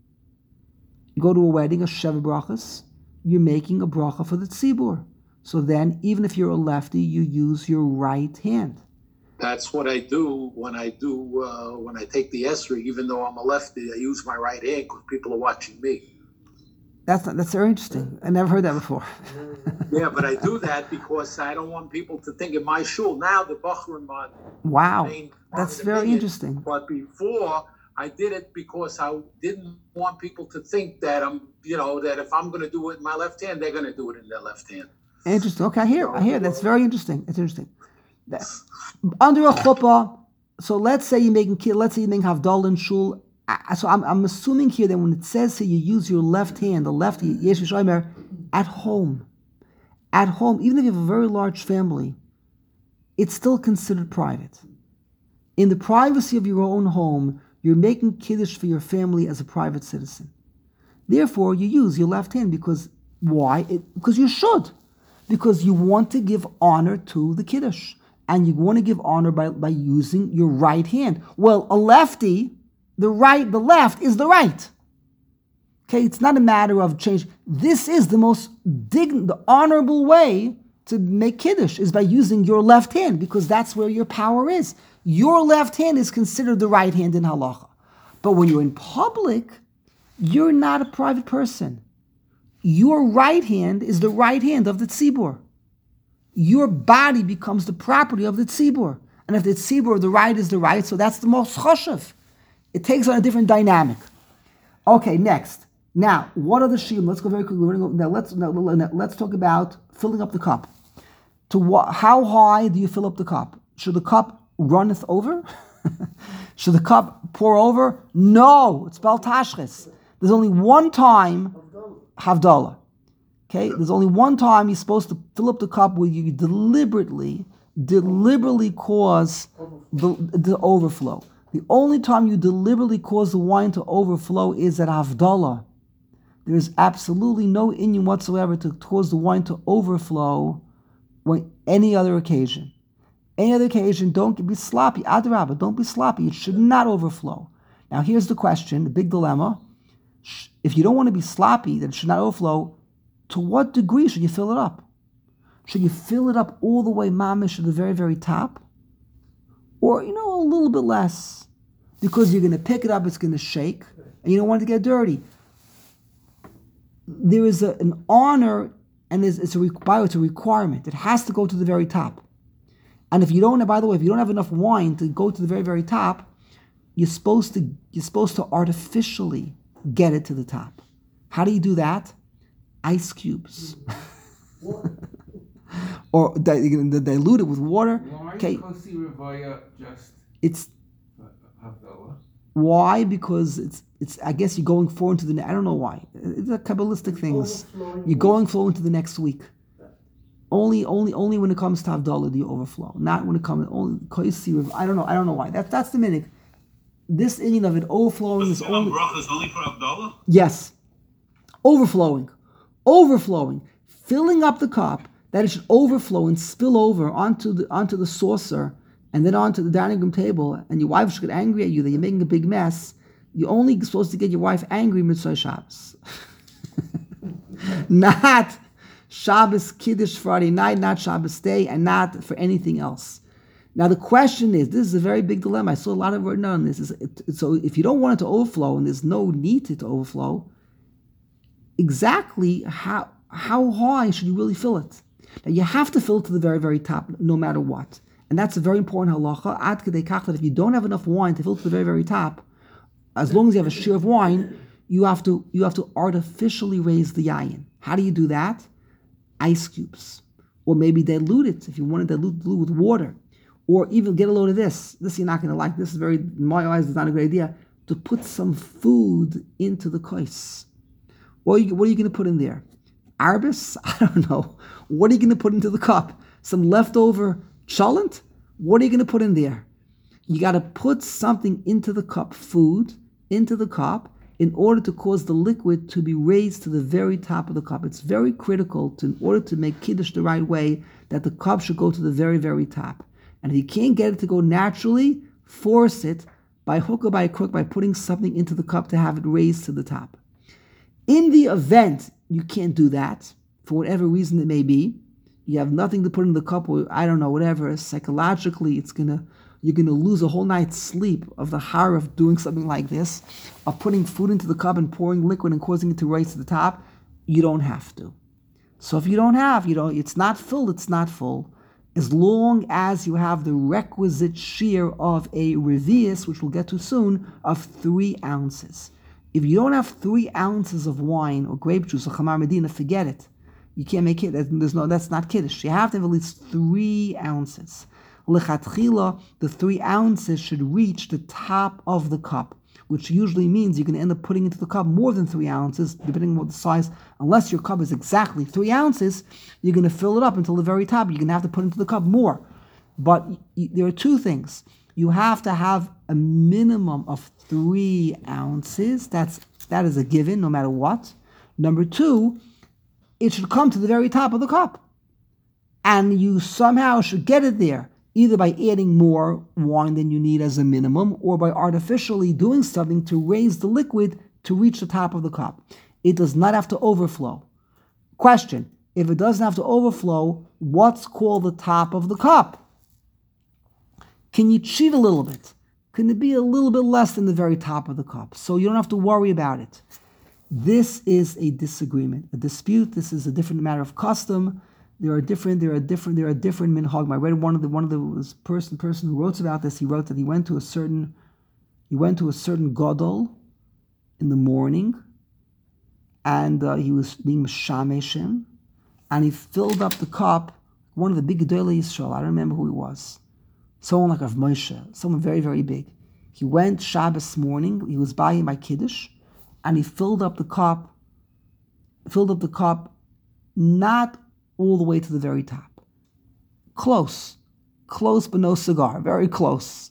you go to a wedding, a Sheva Brachas, you're making a bracha for the tzibur. So then, even if you're a lefty, you use your right hand. That's what I do when I do uh, when I take the Esrei. Even though I'm a lefty, I use my right hand because people are watching me. That's not, that's very interesting. I never heard that before. Yeah, but I do that because I don't want people to think in my shul. Now the Bachrim are Wow, main that's part very of the interesting. But before, I did it because I didn't want people to think that I'm, you know, that if I'm going to do it in my left hand, they're going to do it in their left hand. Interesting. Okay, I hear. I hear. That's very interesting. It's interesting. That, under a chuppah, so let's say you're making kid. Let's say you're making havdalah in shul. I, so I'm, I'm assuming here that when it says here you use your left hand, the left yesh v'shomer, at home, at home, even if you have a very large family, it's still considered private. In the privacy of your own home, you're making kiddush for your family as a private citizen. Therefore, you use your left hand because why? It, because you should. Because you want to give honor to the kiddush. And you want to give honor by, by using your right hand. Well, a lefty, the right, the left is the right. Okay, it's not a matter of change. This is the most dign, the honorable way to make kiddush is by using your left hand because that's where your power is. Your left hand is considered the right hand in halacha. But when you're in public, you're not a private person. Your right hand is the right hand of the tzibur. Your body becomes the property of the tzibur. And if the tzibur, the right is the right, so that's the most choshev. It takes on a different dynamic. Okay, next. Now, what are the shiyum? Let's go very quickly. We're gonna go, now, let's, now, now, let's talk about filling up the cup. To what? How high do you fill up the cup? Should the cup runneth over? Should the cup pour over? No, it's bal tashchis. There's only one time havdalah. Okay, there's only one time you're supposed to fill up the cup where you deliberately, deliberately cause the, the overflow. The only time you deliberately cause the wine to overflow is at havdalah. There is absolutely no inyan whatsoever to cause the wine to overflow when any other occasion. Any other occasion, don't be sloppy. Adrabah, don't be sloppy. It should not overflow. Now here's the question, the big dilemma. If you don't want to be sloppy, that it should not overflow, to what degree should you fill it up? Should you fill it up all the way, mamish, to the very, very top? Or, you know, a little bit less? Because you're going to pick it up, it's going to shake, and you don't want it to get dirty. There is a, an honor, and it's, it's, a, it's a requirement. It has to go to the very top. And if you don't, by the way, if you don't have enough wine to go to the very, very top, you're supposed to you're supposed to artificially get it to the top. How do you do that? Ice cubes. Or di- dilute it with water. Why Okay. Kosi Revaya just It's Havdalah? why? Because it's it's I guess you're going forward into the ne- I don't know why. It's a Kabbalistic things. You're going forward into the next week. Only, only, only when it comes to Havdalah do you overflow. Not when it comes only Kosi. I don't know. I don't know why. That that's the minute. This inyan of it overflowing is only. Bracha is only for Havdalah? Yes, overflowing, overflowing, filling up the cup that it should overflow and spill over onto the onto the saucer and then onto the dining room table. And your wife should get angry at you that you're making a big mess. You're only supposed to get your wife angry mitzvah Shabbos, not Shabbos Kiddush Friday night, not Shabbos day, and not for anything else. Now the question is, this is a very big dilemma. I saw a lot of written on this. Is it, so if you don't want it to overflow, and there's no need to, to overflow, exactly how how high should you really fill it? Now you have to fill it to the very, very top, no matter what. And that's a very important halacha. Ad kedei kach that if you don't have enough wine to fill it to the very, very top, as long as you have a share of wine, you have to you have to artificially raise the yayin. How do you do that? Ice cubes, or maybe dilute it if you want to dilute, dilute with water. Or even get a load of this. This you're not going to like. This is very, in my eyes, is not a great idea. To put some food into the kois. What are you, what are you going to put in there? arbis? I don't know. What are you going to put into the cup? Some leftover cholent? What are you going to put in there? You got to put something into the cup, food, into the cup, in order to cause the liquid to be raised to the very top of the cup. It's very critical to, in order to make Kiddush the right way, that the cup should go to the very, very top. And if you can't get it to go naturally, force it by hook or by crook by putting something into the cup to have it raised to the top. In the event you can't do that, for whatever reason it may be, you have nothing to put in the cup, or I don't know, whatever, psychologically it's gonna you're gonna lose a whole night's sleep of the horror of doing something like this, of putting food into the cup and pouring liquid and causing it to rise to the top. You don't have to. So if you don't have, you know, it's not filled, it's not full. As long as you have the requisite shear of a revius, which we'll get to soon, of three ounces. If you don't have three ounces of wine or grape juice or chamar medina, forget it. You can't make it. There's no. That's not kiddush. You have to have at least three ounces. Lechatchila, the three ounces should reach the top of the cup, which usually means you're going to end up putting into the cup more than three ounces, depending on what the size. Unless your cup is exactly three ounces, you're going to fill it up until the very top. You're going to have to put into the cup more. But y- there are two things. You have to have a minimum of three ounces. That's that is a given, no matter what. Number two, it should come to the very top of the cup. And you somehow should get it there, either by adding more wine than you need as a minimum, or by artificially doing something to raise the liquid to reach the top of the cup. It does not have to overflow. Question, if it doesn't have to overflow, what's called the top of the cup? Can you cheat a little bit? Can it be a little bit less than the very top of the cup? So you don't have to worry about it. This is a disagreement, a dispute. This is a different matter of custom. There are different, there are different, there are different minhagim. I read one of the one of the was person person who wrote about this. He wrote that he went to a certain he went to a certain gadol in the morning, and uh, he was being mishameshim, and he filled up the cup. One of the big gedolei Yisrael, I don't remember who he was. Someone like Rav Moshe, someone very very big. He went Shabbos morning. He was by him by Kiddush, and he filled up the cup. Filled up the cup, not all the way to the very top. Close. Close but no cigar. Very close.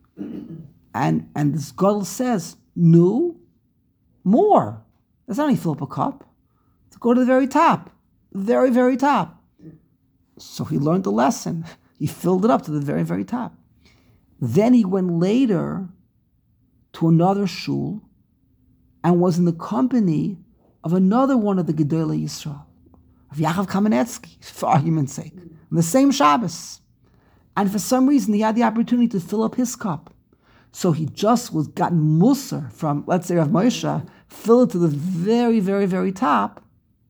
And and this gadol says, no, more. That's not how you fill up a cup. To go to the very top. Very, very top. So he learned the lesson. He filled it up to the very, very top. Then he went later to another shul and was in the company of another one of the Gedolei Yisrael, of Yaakov Kamenetsky, for argument's sake, on the same Shabbos. And for some reason, he had the opportunity to fill up his cup. So he just was gotten musar from, let's say, Rav Moshe, fill it to the very, very, very top.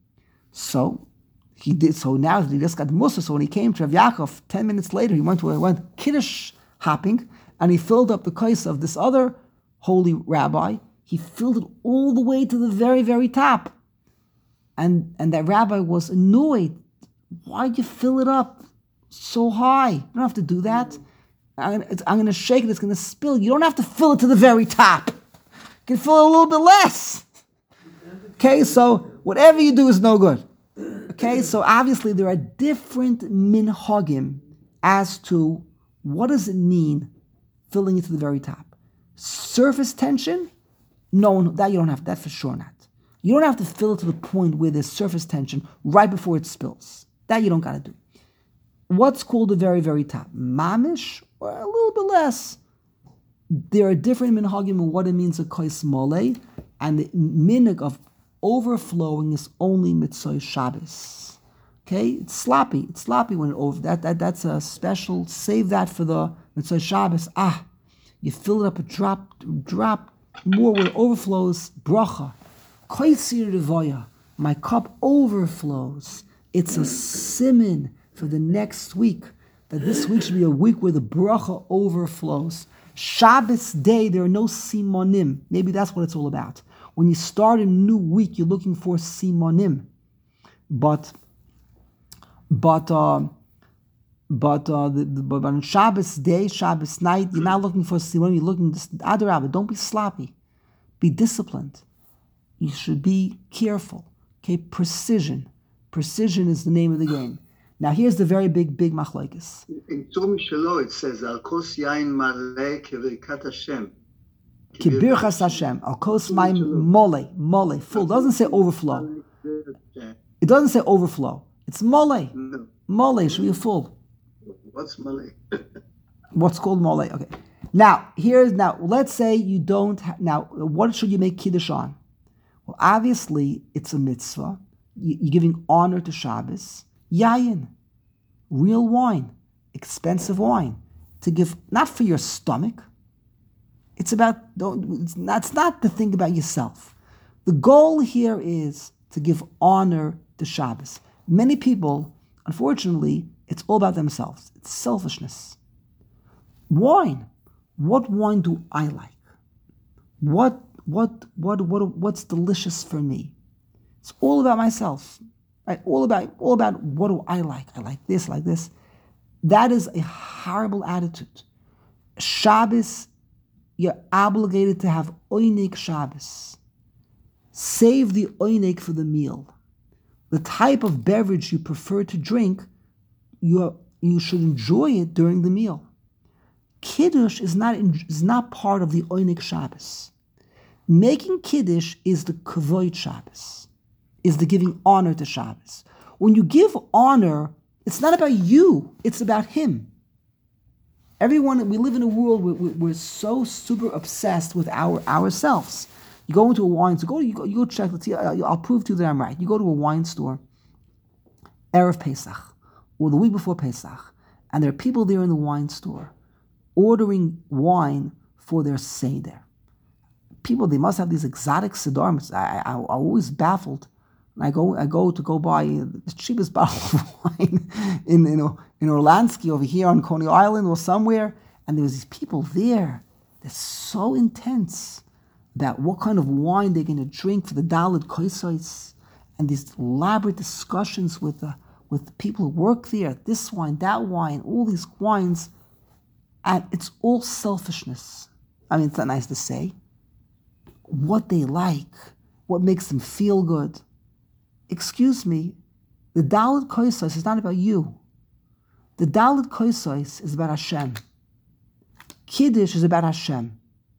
So he did. So now he just got musar. So when he came to Rav Yaakov, ten minutes later, he went to went kiddush hopping, and he filled up the kais of this other holy rabbi. He filled it all the way to the very, very top. And, and that rabbi was annoyed. Why'd you fill it up so high? You don't have to do that. I'm, I'm going to shake it. It's going to spill. You don't have to fill it to the very top. You can fill it a little bit less. Okay, so whatever you do is no good. Okay, so obviously there are different minhagim as to what does it mean filling it to the very top. Surface tension? No, that you don't have. That for sure not. You don't have to fill it to the point where there's surface tension right before it spills. That you don't got to do. What's called the very, very top? Mamish, or a little bit less. There are different minhagim in what it means a kais mole, and the minhag of overflowing is only mitzvah Shabbos. Okay, it's sloppy. It's sloppy when it over. That that that's a special. Save that for the mitzvah Shabbos. Ah, you fill it up a drop, drop more when it overflows. Bracha. My cup overflows. It's a siman for the next week, that this week should be a week where the bracha overflows. Shabbos day, there are no simonim. Maybe that's what it's all about. When you start a new week, you're looking for simonim. But, but, uh, but, uh, the, the, but on Shabbos day, Shabbos night, you're not looking for simonim. You're looking just adarabah. Don't be sloppy. Be disciplined. You should be careful. Okay, precision. Precision is the name of the game. Now here's the very big, big machlokes. In Tum Shelo, it says, Al kos yain maleh kevirkat Hashem. Kibirchas Hashem. Al kos mayim mole. Mole. Full. It doesn't say overflow. It doesn't say overflow. It's mole. No. Mole should be full. What's maleh? What's called mole? Okay. Now, here's, now, let's say you don't, ha- now, what should you make Kiddush on? Well, obviously, it's a mitzvah. You, you're giving honor to Shabbos. Yayin. Real wine. Expensive wine. To give, not for your stomach. It's about, don't, it's not, it's not to think about yourself. The goal here is to give honor to Shabbos. Many people, unfortunately, it's all about themselves. It's selfishness. Wine. What wine do I like? What what what what what's delicious for me? It's all about myself. Right? All about all about what do I like? I like this, like this. That is a horrible attitude. Shabbos, you're obligated to have oinik Shabbos. Save the oinik for the meal. The type of beverage you prefer to drink, you you should enjoy it during the meal. Kiddush is not is not part of the Oinik Shabbos. Making Kiddush is the Kavod Shabbos, is the giving honor to Shabbos. When you give honor, it's not about you, it's about Him. Everyone, we live in a world where we're so super obsessed with our ourselves. You go into a wine store, go, you go, you go check, let's see, I'll, I'll prove to you that I'm right. You go to a wine store, Erev Pesach, or the week before Pesach, and there are people there in the wine store ordering wine for their Seder. People, they must have these exotic Siddharms. I, I, I'm always baffled. I go I go to go buy the cheapest bottle of wine in, in, in Orlansky over here on Coney Island or somewhere, and there's these people there. They're so intense about what kind of wine they're going to drink for the Dalit Koisos, and these elaborate discussions with the, with the people who work there, this wine, that wine, all these wines. And it's all selfishness. I mean, it's not nice to say. What they like, what makes them feel good. Excuse me, the Dalit Koisos is not about you. The Dalit Koisos is about Hashem. Kiddush is about Hashem.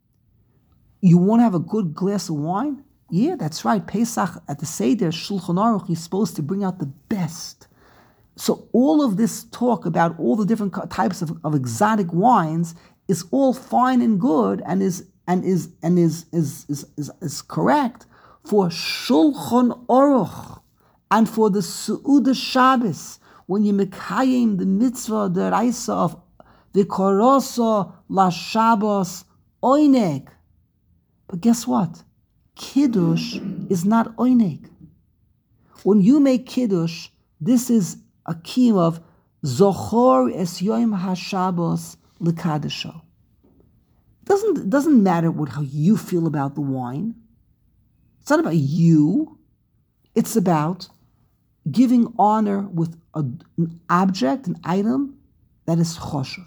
You want to have a good glass of wine? Yeah, that's right. Pesach at the Seder, Shulchan Aruch, you're supposed to bring out the best. So all of this talk about all the different types of, of exotic wines is all fine and good and is and is and is is is, is, is correct for Shulchan Aruch and for the Seudah Shabbos when you mekayim the mitzvah the raisa of v'koroso la Shabbos oineg. But guess what? Kiddush is not oineg. When you make Kiddush, this is a key of Zochor es Yom HaShabbos L'Kadesho. Doesn't doesn't matter what how you feel about the wine. It's not about you. It's about giving honor with a, an object, an item that is choshev.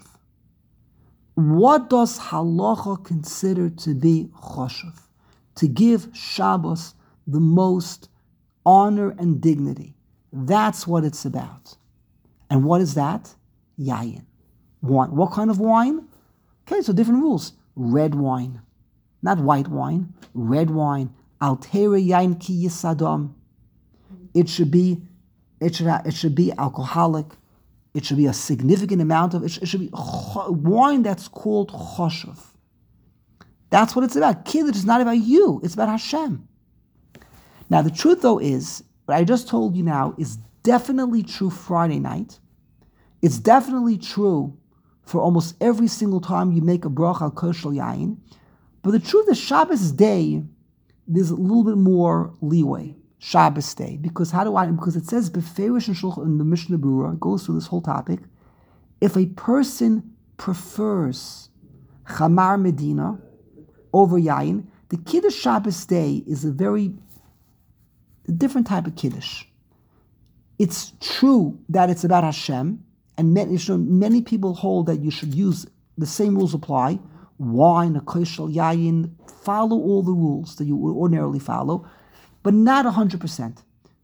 What does halacha consider to be choshev? To give Shabbos the most honor and dignity. That's what it's about. And what is that? Yayin. Wine. What kind of wine? Okay, so different rules. Red wine. Not white wine. Red wine. Altera yain ki yisadam. It should be, it should, it should be alcoholic. It should be a significant amount of, it should, it should be wine that's called choshev. That's what it's about. Kiddush is not about you. It's about Hashem. Now, the truth, though, is, what I just told you now is definitely true Friday night. It's definitely true for almost every single time you make a bracha al kosher yain. But the truth is, Shabbos day, there's a little bit more leeway. Shabbos day, because how do I? Because it says beferish and shulchan in the Mishnah Berurah, it goes through this whole topic. If a person prefers chamar medina over yain, the kiddush Shabbos day is a very different type of kiddush. It's true that it's about Hashem, and many, many people hold that you should use the same rules apply. Wine, a kosher yayin, follow all the rules that you would ordinarily follow, but not one hundred percent.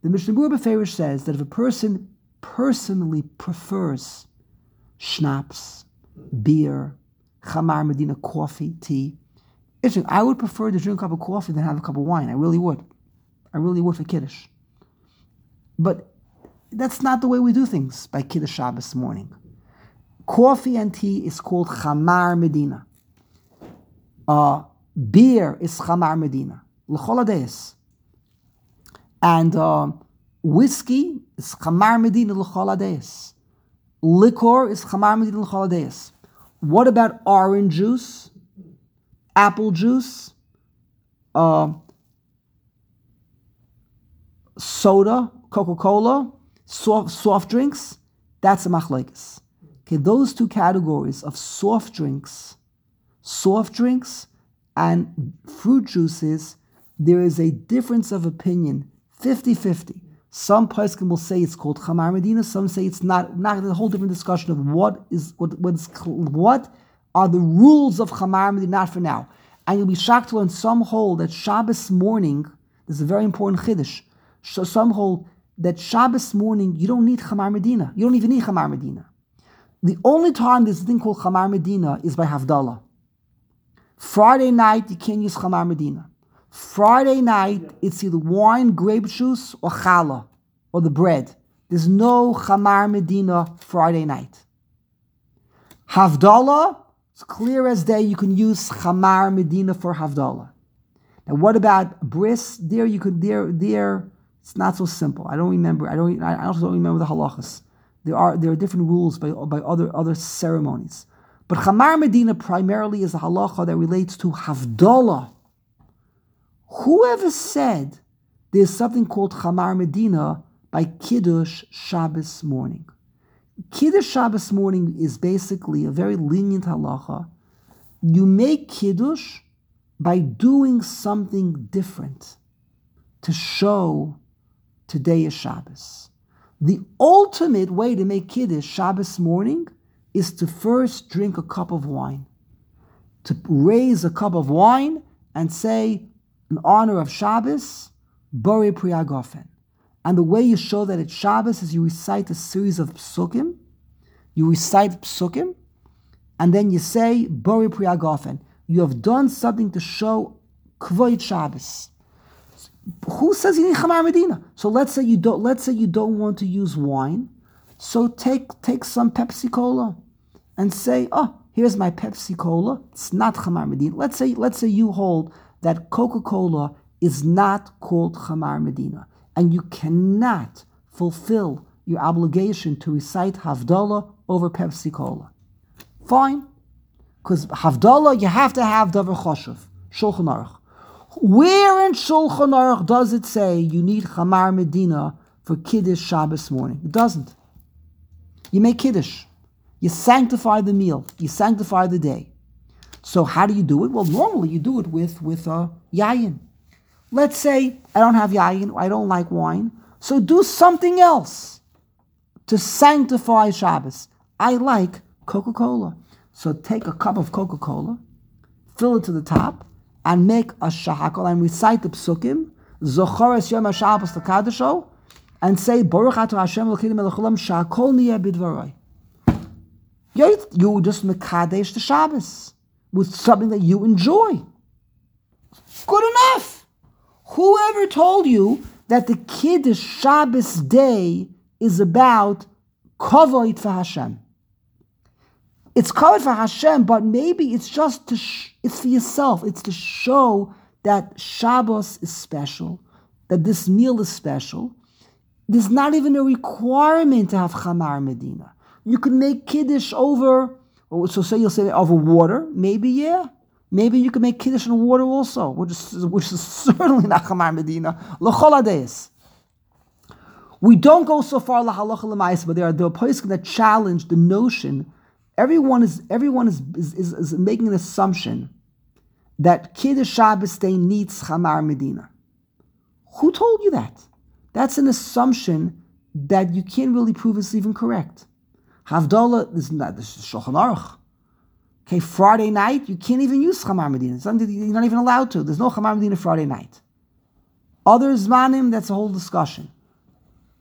The Mishnah Berurah Beferish says that if a person personally prefers schnapps, beer, chamar medina, coffee, tea, interesting, I would prefer to drink a cup of coffee than have a cup of wine. I really would. I really would for Kiddush. But that's not the way we do things by Kiddush Shabbos morning. Coffee and tea is called chamar medina. Uh, beer is chamar medina. L'chol hadeis. And uh, whiskey is chamar medina l'chol hadeis. Liquor is chamar medina l'chol hadeis. What about orange juice, apple juice, uh, soda, Coca-Cola, soft, soft drinks? That's a machlokes. Okay, those two categories of soft drinks, soft drinks and fruit juices, there is a difference of opinion, fifty-fifty. Some poskim will say it's called chamar medina, some say it's not. Not a whole different discussion of what is what what is what are the rules of chamar medina, not for now. And you'll be shocked to learn some hold that Shabbos morning, this is a very important chiddush, so some hold that Shabbos morning you don't need chamar medina. You don't even need chamar medina. The only time there's a thing called chamar medina is by Havdalah. Friday night you can't use chamar medina. Friday night, it's either wine, grape juice, or challah, or the bread. There's no chamar medina Friday night. Havdalah, it's clear as day, you can use chamar medina for Havdalah. Now, what about bris? There, you could, there, there, it's not so simple. I don't remember, I don't, I also don't remember the halachas. There are, there are different rules by, by other, other ceremonies. But chamar medina primarily is a halacha that relates to Havdalah. Whoever said there's something called chamar medina by Kiddush Shabbos morning? Kiddush Shabbos morning is basically a very lenient halacha. You make Kiddush by doing something different to show today is Shabbos. The ultimate way to make Kiddush Shabbos morning is to first drink a cup of wine. To raise a cup of wine and say, in honor of Shabbos, Borei Pri Hagafen. And the way you show that it's Shabbos is you recite a series of psukim. You recite psukim, and then you say Borei Pri Hagafen. You have done something to show Kvod Shabbos. Who says you need chamar medina? So let's say you don't. Let's say you don't want to use wine. So take take some Pepsi Cola, and say, oh, here's my Pepsi Cola. It's not chamar medina. Let's say let's say you hold that Coca-Cola is not called chamar medina, and you cannot fulfill your obligation to recite Havdalah over Pepsi Cola. Fine, because Havdalah you have to have davar choshev, Shulchan Aruch. Where in Shulchan Aruch does it say you need chamar medina for Kiddush Shabbos morning? It doesn't. You make Kiddush, you sanctify the meal, you sanctify the day. So how do you do it? Well, normally you do it with, with uh, yayin. Let's say I don't have yayin, I don't like wine, so do something else to sanctify Shabbos. I like Coca-Cola. So take a cup of Coca-Cola, fill it to the top, and make a shahakol, and recite the psukim, Zochores Yom HaShabbos L'Kadosho, and say, Baruch Atah Hashem Elokeinu Melech Haolam Sha'akol Niyeh B'Dvaroi. You just mekadesh the Shabbos with something that you enjoy. Good enough. Whoever told you that the Kiddush Shabbos day is about kavod for Hashem? It's kavod for Hashem, but maybe it's just to sh- it's for yourself. It's to show that Shabbos is special, that this meal is special. There's not even a requirement to have chamar medina. You can make Kiddush over. So say you'll say over water, maybe yeah. Maybe you can make Kiddush in water also, which is, which is certainly not chamar medina. L'chol hadeis. We don't go so far lahalacha l'ma'is, but there are the poskim that challenge the notion. Everyone is everyone is, is, is, is making an assumption that Kiddush Shabbos day needs chamar medina. Who told you that? That's an assumption that you can't really prove is even correct. Havdalah is not this is Shulchan Aruch. Okay, Friday night you can't even use chamar medina. It's something you're not even allowed to. There's no chamar medina Friday night. Other zmanim, that's a whole discussion.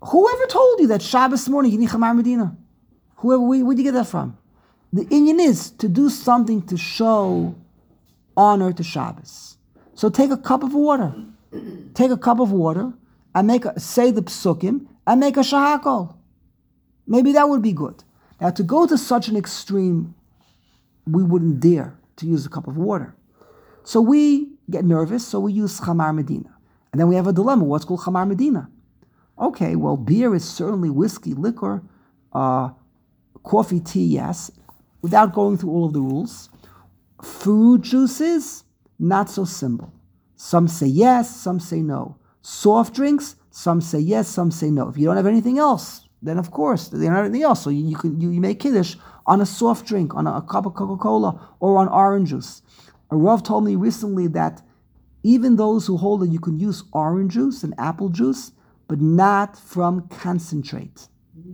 Whoever told you that Shabbos morning you need Chamar Medina? Whoever, where, where'd you get that from? The Inyan is to do something to show honor to Shabbos. So take a cup of water. Take a cup of water and make a, say the psukim and make a shahakol. Maybe that would be good. Now to go to such an extreme, we wouldn't dare to use a cup of water. So we get nervous, so we use Chamar Medina. And then we have a dilemma, what's called Chamar Medina? Okay, well, beer is certainly whiskey, liquor, uh, coffee, tea, yes, without going through all of the rules. Fruit juices, not so simple. Some say yes, some say no. Soft drinks, some say yes, some say no. If you don't have anything else, then of course, they don't have anything else. So you, you can you, you make kiddush on a soft drink, on a, a cup of Coca-Cola, or on orange juice. A Rav told me recently that even those who hold that you can use orange juice and apple juice, but not from concentrate.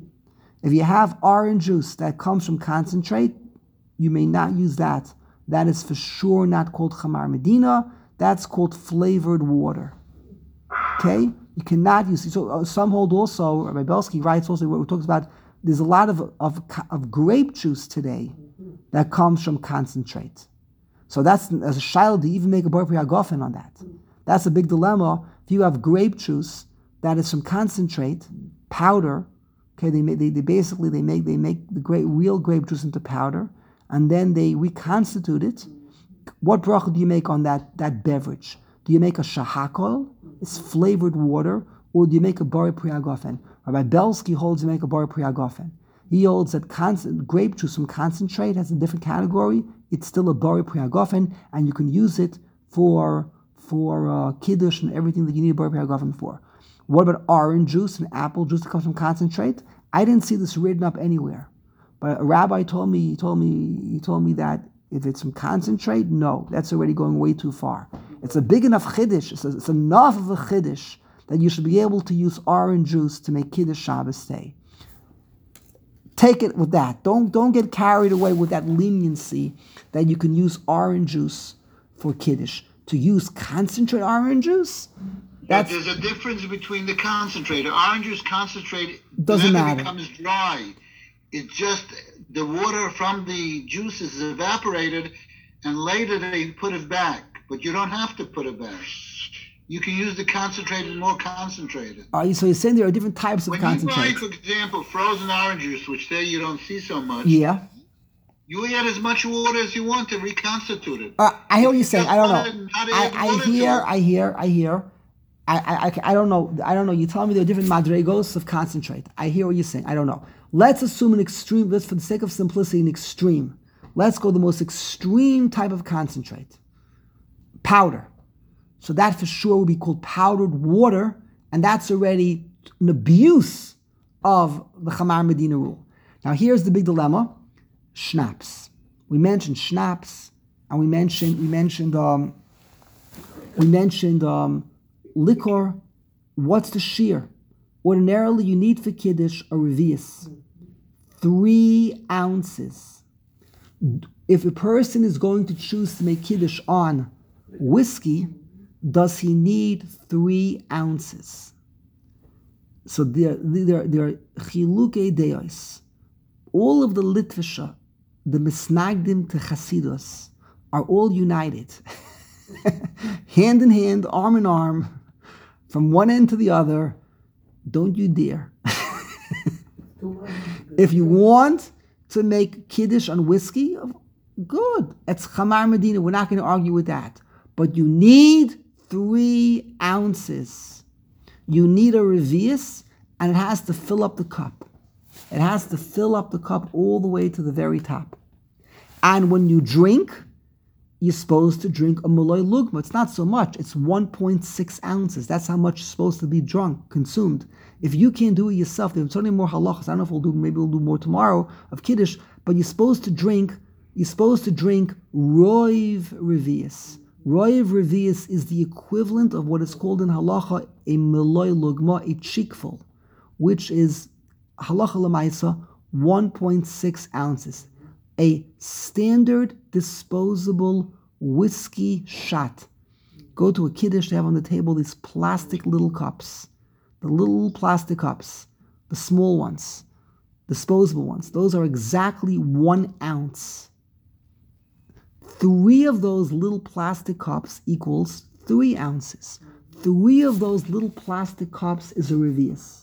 If you have orange juice that comes from concentrate, you may not use that. That is for sure not called Chamar Medina. That's called flavored water. Okay? You cannot use it. So uh, some hold also, Rabbi Belsky writes also, where he talks about, there's a lot of, of, of grape juice today that comes from concentrate. So that's, as a child, to even make a bar priyagofen on that. That's a big dilemma. If you have grape juice that is from concentrate, powder, okay, they make, they, they basically, they make, they make the grape, real grape juice into powder, and then they reconstitute it. What bracha do you make on that, that beverage? Do you make a shahakol? It's flavored water, or do you make a bar priyagofen? Rabbi Belsky holds you make a bar priyagofen. He holds that con- grape juice from concentrate has a different category. It's still a bar priyagofen, and you can use it for for uh, kiddush and everything that you need a bar priyagofen for. What about orange juice and apple juice that comes from concentrate? I didn't see this written up anywhere, but a rabbi told me. He told me. He told me that if it's from concentrate, no, that's already going way too far. It's a big enough chiddush. It's, a, it's enough of a chiddush that you should be able to use orange juice to make kiddush Shabbos day. Take it with that. Don't don't get carried away with that leniency that you can use orange juice for kiddush. To use concentrate orange juice, But there's a difference between the concentrate. Orange juice concentrate Doesn't never matter. becomes dry. It's just the water from the juice is evaporated, and later they put it back. But you don't have to put it back. You can use the concentrated more concentrated. Uh, so you're saying there are different types of When concentrate. you buy, for example, frozen orange juice, which there you don't see so much, Yeah. you add as much water as you want to reconstitute it. Uh, I hear what you're If you saying. just I don't wanted know. not to I, add I water to hear, it, I hear, I hear. I, I, I, I don't know. I don't know. You tell me there are different madregos of concentrate. I hear what you're saying. I don't know. Let's assume an extreme, let's for the sake of simplicity, an extreme. Let's go the most extreme type of concentrate. Powder. So that for sure would be called powdered water, and that's already an abuse of the Chamar Medina rule. Now here's the big dilemma. Schnapps. We mentioned schnapps, and we mentioned, we mentioned, um, we mentioned um, liquor. What's the shear? Ordinarily, you need for kiddush a revius, three ounces. If a person is going to choose to make kiddush on whiskey, does he need three ounces? So there, there, there are chilukei deos. All of the litvisha, the misnagdim to chasidus, are all united, hand in hand, arm in arm, from one end to the other. Don't you dare. If you want to make kiddush on whiskey, good. It's Chamar Medina. We're not going to argue with that. But you need three ounces. You need a revius, and it has to fill up the cup. It has to fill up the cup all the way to the very top. And when you drink, you're supposed to drink a maloi lugma. It's not so much. It's one point six ounces. That's how much is supposed to be drunk, consumed. If you can't do it yourself, there's certainly more halachas. I don't know if we'll do, maybe we'll do more tomorrow of kiddush, but you're supposed to drink, you're supposed to drink roiv revius. Roiv revius is the equivalent of what is called in halacha a maloi lugma, a chikful, which is halacha lemaisa, one point six ounces. A standard disposable whiskey shot. Go to a kiddush, they have on the table these plastic little cups. the little plastic cups, the small ones, disposable ones, those are exactly one ounce. Three of those little plastic cups equals three ounces. Three of those little plastic cups is a revius.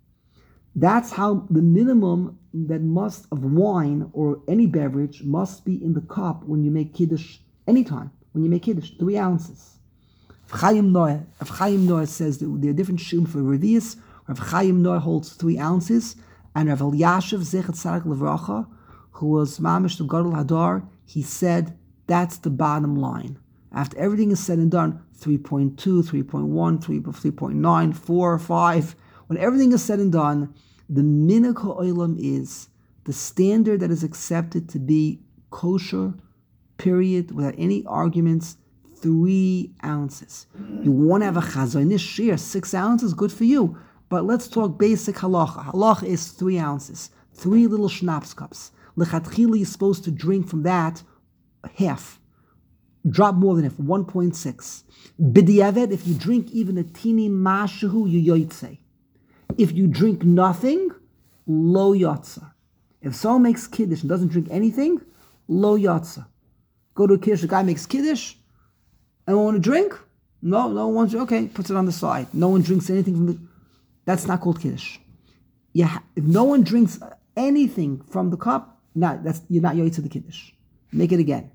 That's how the minimum that must of wine or any beverage must be in the cup when you make kiddush anytime. When you make kiddush, three ounces. Rav Chaim Noah, Rav Chaim Noah says that there are different shum for revius. Rav Chaim Noah holds three ounces, and Rav Elyashiv Zechat Tzaddik Levracha, who was Mamish the Gadol Hadar, he said that's the bottom line. After everything is said and done, three point two, three point one, three point nine, four, five, when everything is said and done, the minhag ha'olam is the standard that is accepted to be kosher, period, without any arguments, three ounces. You want to have a chazonish shir, six ounces, good for you. But let's talk basic halacha. Halacha is three ounces, three little schnapps cups. Lechatchila, you're supposed to drink from that half. Drop more than half, one point six. B'diavad, if you drink even a teeny mashahu, you yoytze. If you drink nothing, lo yotza. If someone makes kiddush and doesn't drink anything, lo yotza. Go to a kiddush, the guy makes kiddush, and want to drink? No, no one wants to, okay, puts it on the side. No one drinks anything from the, that's not called kiddush. Yeah, if no one drinks anything from the cup, no, that's, you're not yoytze the kiddush. Make it again.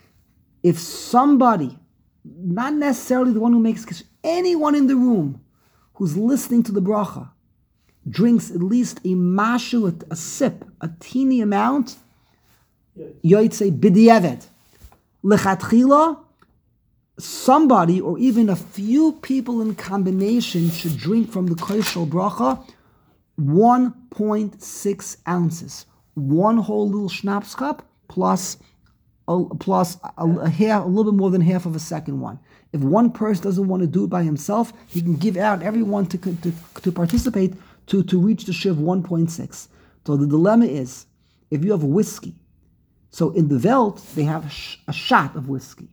If somebody, not necessarily the one who makes kiddush, anyone in the room who's listening to the bracha, drinks at least a mashu, a, a sip, a teeny amount, yoytze b'diavad. Lechatchila, somebody or even a few people in combination should drink from the koshel bracha one point six ounces. One whole little schnapps cup plus a, plus a, a, half, a little bit more than half of a second one. If one person doesn't want to do it by himself, he can give out everyone to to, to participate to, to reach the shiv one point six. So the dilemma is, if you have whiskey, so in the Welt, they have a, sh- a shot of whiskey.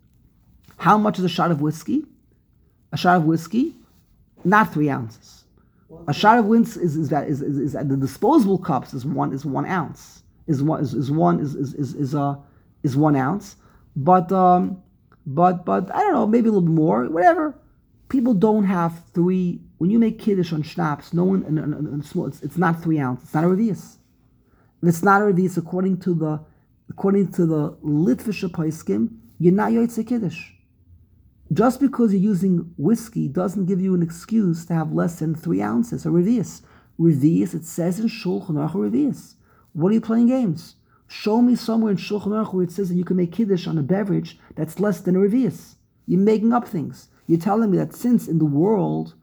How much is a shot of whiskey? A shot of whiskey, not three ounces. A shot of whiskey is, is that is, is, is that the disposable cups is one is one ounce. Is one is, is one is is is is uh is one ounce. But um but but I don't know, maybe a little bit more, whatever. People don't have three. When you make kiddush on schnapps, no one in, in, in, in small. It's, it's not three ounces. It's not a revius. It's not a revius according to the according to the Litvische Poskim. You're not yoytze kiddush. Just because you're using whiskey doesn't give you an excuse to have less than three ounces. A revius. Revius. It says in Shulchan Aruch revius. What are you playing games? Show me somewhere in Shulchan Aruch where it says that you can make kiddush on a beverage that's less than a revius. You're making up things. You're telling me that since in the world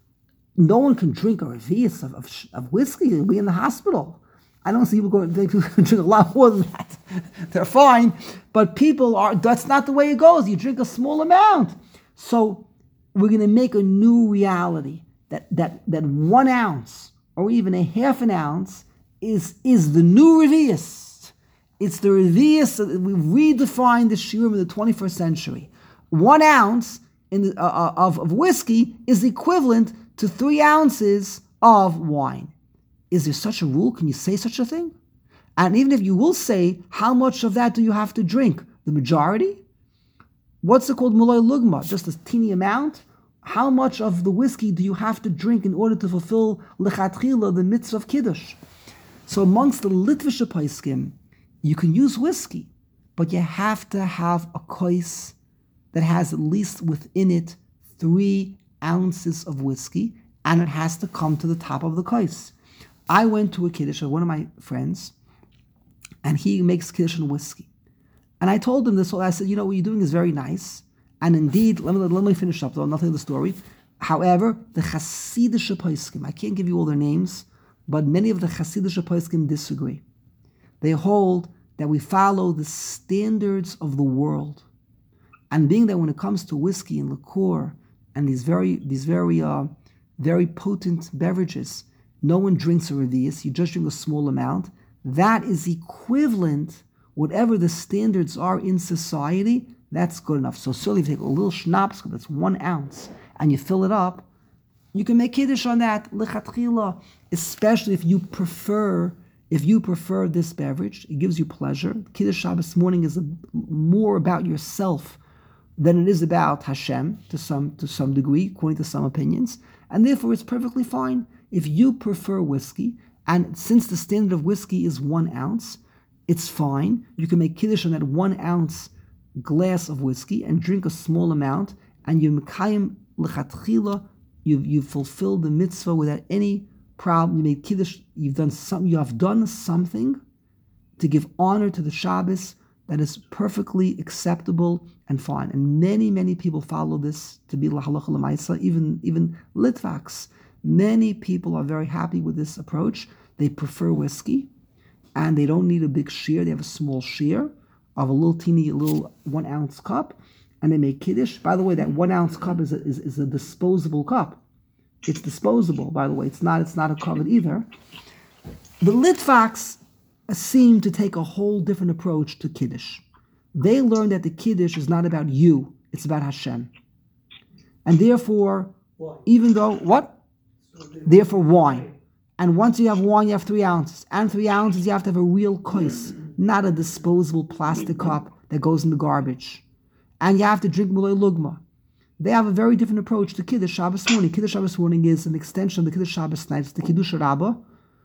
no one can drink a revius of, of, of whiskey, we in the hospital. I don't see people going to drink a lot more than that. They're fine, but people are. That's not the way it goes. You drink a small amount. So we're going to make a new reality that that that one ounce or even a half an ounce is is the new revius. It's the revius that we redefined the shiurim in the twenty-first century. One ounce in the, uh, of of whiskey is equivalent to three ounces of wine. Is there such a rule? Can you say such a thing? And even if you will say, how much of that do you have to drink? The majority? What's it called? Mulay lugma, just a teeny amount? How much of the whiskey do you have to drink in order to fulfill lechatchila, the mitzvah of kiddush? So amongst the Litvische Poskim, you can use whiskey, but you have to have a kois that has at least within it three ounces of whiskey, and it has to come to the top of the kois. I went to a kiddush of one of my friends, and he makes kiddush on whiskey. And I told him this, I said, you know, what you're doing is very nice. And indeed, let me, let me finish up, though, nothing of the story. However, the Chasidische Poskim, I can't give you all their names, but many of the Chasidische Poskim disagree. They hold that we follow the standards of the world. And being that when it comes to whiskey and liqueur and these very, these very, uh, very potent beverages, no one drinks a revius, you just drink a small amount. That is equivalent, whatever the standards are in society, that's good enough. So certainly if you take a little schnapps, that's one ounce, and you fill it up, You can make kiddush on that lechatchila, especially if you prefer if you prefer this beverage. It gives you pleasure. Kiddush Shabbos morning is a, more about yourself than it is about Hashem to some to some degree, according to some opinions, and therefore it's perfectly fine if you prefer whiskey. And since the standard of whiskey is one ounce, it's fine. You can make kiddush on that one ounce glass of whiskey and drink a small amount, and you mekayim lechatchila. You've you've fulfilled the mitzvah without any problem. You made kiddush. You've done some. You have done something to give honor to the Shabbos that is perfectly acceptable and fine. And many many people follow this to be lahalacha l'maisa. Even even Litvaks. Many people are very happy with this approach. They prefer whiskey, and they don't need a big shear. They have a small shear of a little teeny, little one ounce cup, and they make kiddush. By the way, that one ounce cup is a, is, is a disposable cup. It's disposable, by the way. It's not it's not a covered either. The Litvaks seem to take a whole different approach to kiddush. They learn that the kiddush is not about you; it's about Hashem, and therefore, even though what. Therefore, wine. And once you have wine, you have three ounces. And three ounces, you have to have a real kois, not a disposable plastic cup that goes in the garbage. And you have to drink mulay lugma. They have a very different approach to Kiddush Shabbos morning. Kiddush Shabbos morning is an extension of the Kiddush Shabbos night. It's the Kiddush Rabbah.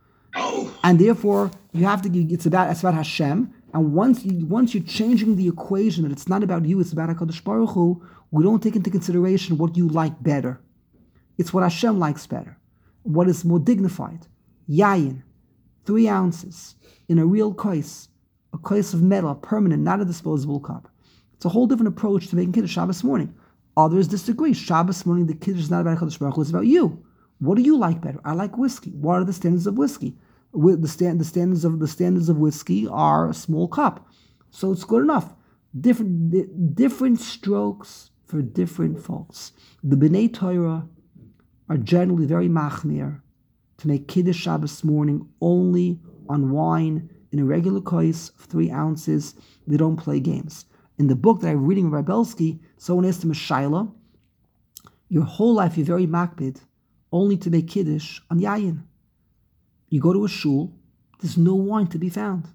And therefore, you have to. It's about it's about Hashem. And once you once you're changing the equation that it's not about you, it's about HaKadosh Baruch Hu, we don't take into consideration what you like better. It's what Hashem likes better. What is more dignified. Yayin, three ounces, in a real kois, a kois of metal, permanent, not a disposable cup. It's a whole different approach to making Kiddush Shabbos morning. Others disagree. Shabbos morning, the Kiddush is not about HaKadosh Baruch Hu, it's about you. What do you like better? I like whiskey. What are the standards of whiskey? The, stand, the standards of the standards of whiskey are a small cup. So it's good enough. Different, di- different strokes for different folks. The B'nai Torah are generally very machmir to make Kiddush Shabbos morning only on wine in a regular kois of three ounces. They don't play games. In the book that I'm reading by Belsky, someone asked him a shaila, your whole life you're very makbid only to make Kiddush on yayin. You go to a shul, there's no wine to be found.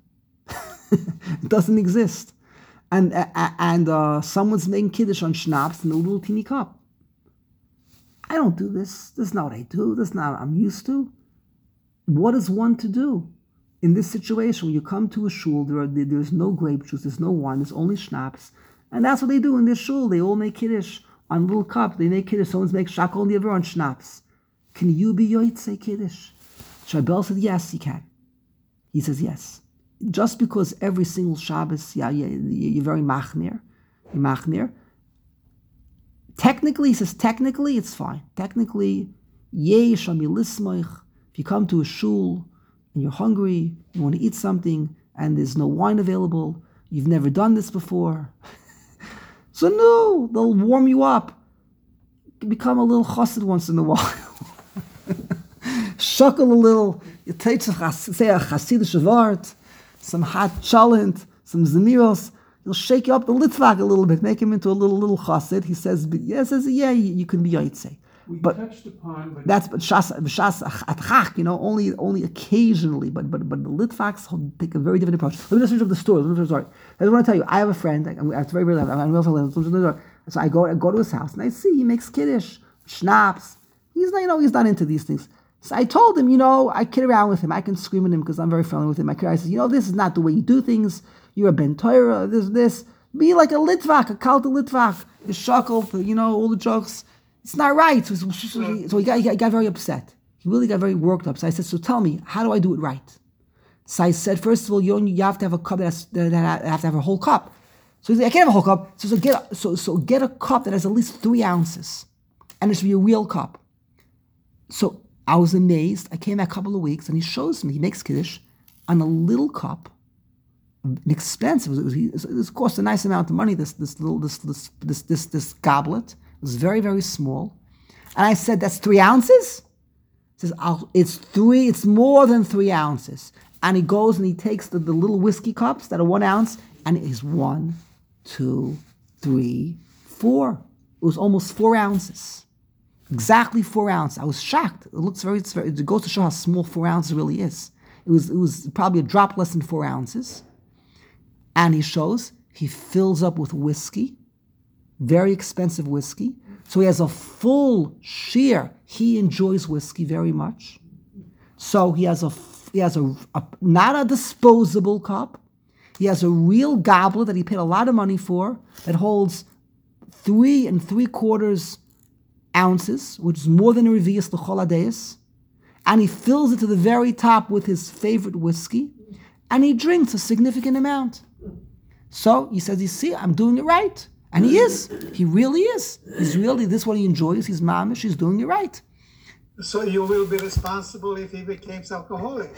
It doesn't exist. And uh, and uh, someone's making Kiddush on schnapps in a little teeny cup. I don't do this. This is not what I do. This is not what I'm used to. What is one to do? In this situation, when you come to a shul, there are, there's no grape juice, there's no wine, there's only schnapps. And that's what they do in this shul. They all make Kiddush on a little cup. They make Kiddush. Someone's make shakol never on schnapps. Can you be yotzei Kiddush? Shabel said, yes, he can. He says, yes. Just because every single Shabbos, yeah, yeah, you're very machmir, you're machmir. Technically, he says, technically, it's fine. Technically, yesh amilismoich. If you come to a shul and you're hungry, you want to eat something, and there's no wine available, you've never done this before. So no, they'll warm you up. You become a little chassid once in a while. Shuckle a little. You take say a chassidish word, some hot chalent, some zemiros. He'll shake you up the litvak a little bit, make him into a little little chassid. He says, yeah, says, yeah, you, you can be yotzei. We but touched upon, but that's but shas shas atchach, you know, only only occasionally. But but but the litvaks take a very different approach. Let me just finish up the story. Let me finish the story. I just want to tell you, I have a friend. I, I'm, it's very very. I'm also so I go I go to his house and I see he makes kiddush, schnapps. He's not, you know, he's not into these things. So I told him, you know, I kid around with him. I can scream at him because I'm very friendly with him. I kid. I said, you know, this is not the way you do things. You're a ben Torah. This this. Be like a litvak, a kalta litvak. You shackle, you know, all the jokes. It's not right. So, so he, got, he got very upset. He really got very worked up. So I said, so tell me, how do I do it right? So I said, first of all, you, you have to have a cup that has, that have to have a whole cup. So he said, I can't have a whole cup. So, so, get, so, so get a cup that has at least three ounces. And it should be a real cup. So I was amazed. I came back a couple of weeks and he shows me, he makes kiddush on a little cup. Expensive. It was, it was, it was cost a nice amount of money, this this little this this this this, this goblet. It was very, very small. And I said, that's three ounces? He says, I'll, it's three, it's more than three ounces. And he goes and he takes the, the little whiskey cups that are one ounce, and it is one, two, three, four. It was almost four ounces. Exactly four ounces. I was shocked. It looks very, it's very, it goes to show how small four ounces really is. It was, it was probably a drop less than four ounces. And he shows he fills up with whiskey, very expensive whiskey. So he has a full shear. He enjoys whiskey very much. So he has a, he has a, a not a disposable cup. He has a real goblet that he paid a lot of money for that holds three and three quarters ounces, which is more than a revius l'chol hadeis, and he fills it to the very top with his favorite whiskey, and he drinks a significant amount. So he says, you see, I'm doing it right. And he is. He really is. He's really, this is what he enjoys. He's mamish. He's doing it right. So you will be responsible if he becomes alcoholic.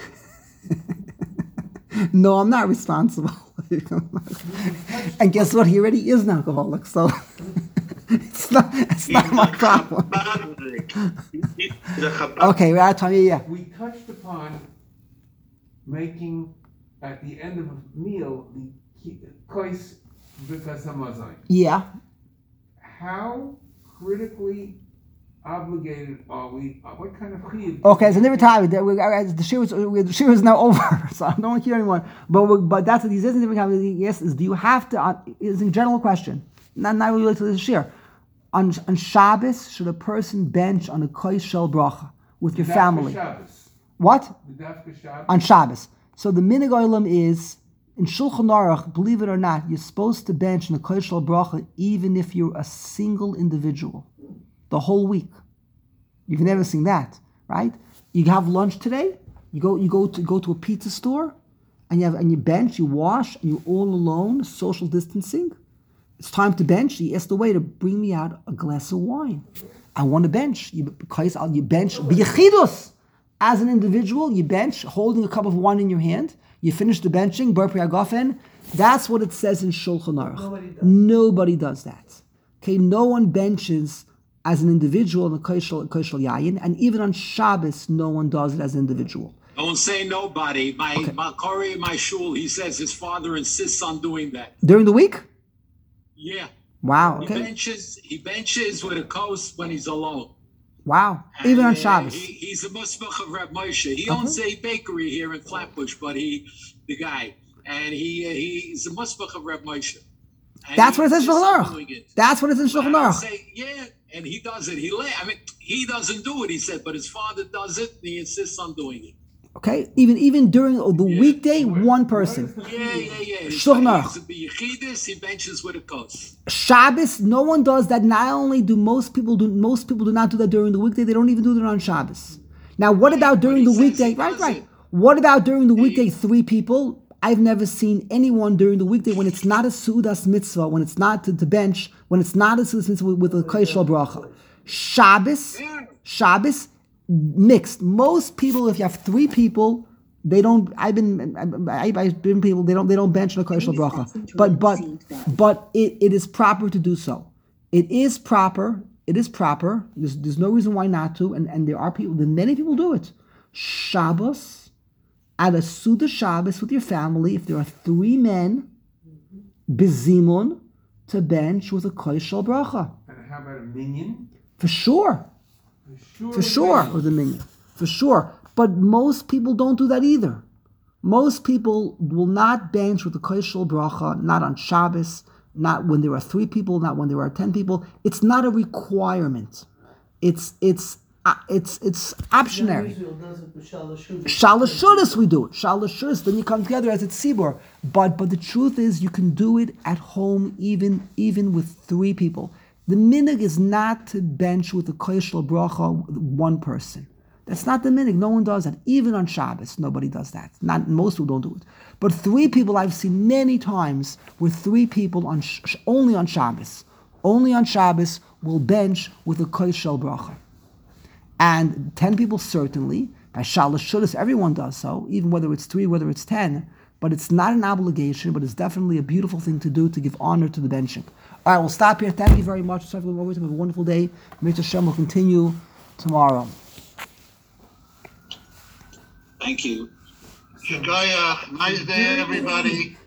No, I'm not responsible. And guess what? He already is an alcoholic, so it's not, it's not my problem. Okay, we're out of time. Yeah, yeah. We touched upon making, at the end of a meal, the kois b'kas hamazon. Yeah. How critically obligated are we? What kind of chiyuv? Okay, so never time. The, the shir is the shir is now over, so I don't want to hear anyone. But we, but that's what he says in different times. Yes, is do you have to? Uh, is a general question, not not related to the shir. On on Shabbos, should a person bench on a kois shel bracha with your family? Shabbos. What? Shabbos. On Shabbos. So the minig olam is in Shulchan Aruch. Believe it or not, you're supposed to bench on a kois shel bracha even if you're a single individual. The whole week. You've never seen that, right? You have lunch today, you go you go to go to a pizza store, and you have and you bench, you wash, and you're all alone, social distancing. It's time to bench. You ask the waiter, bring me out a glass of wine. I want to bench. You because you bench b'yechidus. As an individual, you bench, holding a cup of wine in your hand. You finish the benching, bar pri agafen. That's what it says in Shulchan Aruch. Nobody does. Nobody does that. Okay, no one benches as an individual in the Koshel Yayin, and even on Shabbos, no one does it as an individual. Don't say nobody. My Okay. my Corey in my shul, he says his father insists on doing that. During the week? Yeah. Wow, He okay. benches he benches with a coast when he's alone. Wow. Even on And, uh, Shabbos. he, he's a musbach of Reb Moshe. He Okay. owns a bakery here in Flatbush, but he, the guy, and he uh, he's a musbach of Reb Moshe. And That's he what it says in insists Shulchan on Aruch. doing it. That's what it says in And Shulchan I Aruch. say, yeah, and he does it. He la- I mean, he doesn't do it, he said, but his father does it, and he insists on doing it. Okay? Even even during the Yeah. weekday, one person. Yeah, yeah, yeah. He's Shulchan Aruch. he's a biyechidus, he benches with a coast. Shabbos, no one does that. Not only do most people do most people do not do that during the weekday, they don't even do that on Shabbos. Now, what about during But the he says weekday? he Right, does right. it. What about during the weekday? Three people. I've never seen anyone during the weekday when it's not a Sudas mitzvah, when it's not to, to bench, when it's not a Sudas mitzvah with, with a Koshel bracha. Shabbos, Yeah. Shabbos, mixed. Most people, if you have three people, they don't. I've been, I, I've been people. They don't. They don't bench on a Koshel bracha. But but but it, it is proper to do so. It is proper. It is proper. There's, there's no reason why not to. And and there are people. Many people do it. Shabbos. At a Suda Shabbos with your family, if there are three men, bezimun, to bench with a koshel bracha. And how about a minion? For sure. For sure. For sure, with a minion. For sure. But most people don't do that either. Most people will not bench with the koshel bracha, not on Shabbos, not when there are three people, not when there are ten people. It's not a requirement. It's it's uh, it's it's optionary. Shalosh Shudas we do it. Shalosh Shudas, then you come together as a tzibur. But but the truth is you can do it at home even even with three people. The minig is not to bench with a koshel bracha with one person. That's not the minig. No one does that. Even on Shabbos, nobody does that. Not most people don't do it. But three people I've seen many times with three people on sh- only on Shabbos. Only on Shabbos will bench with a koshel bracha. And ten people certainly, by Shalosh Shudas, everyone does so, even whether it's three, whether it's ten, but it's not an obligation, but it's definitely a beautiful thing to do to give honor to the benching. All right, we'll stop here. Thank you very much. Have a wonderful day. Mitzvah Hashem will continue tomorrow. Thank you. Shagaya, nice day, everybody.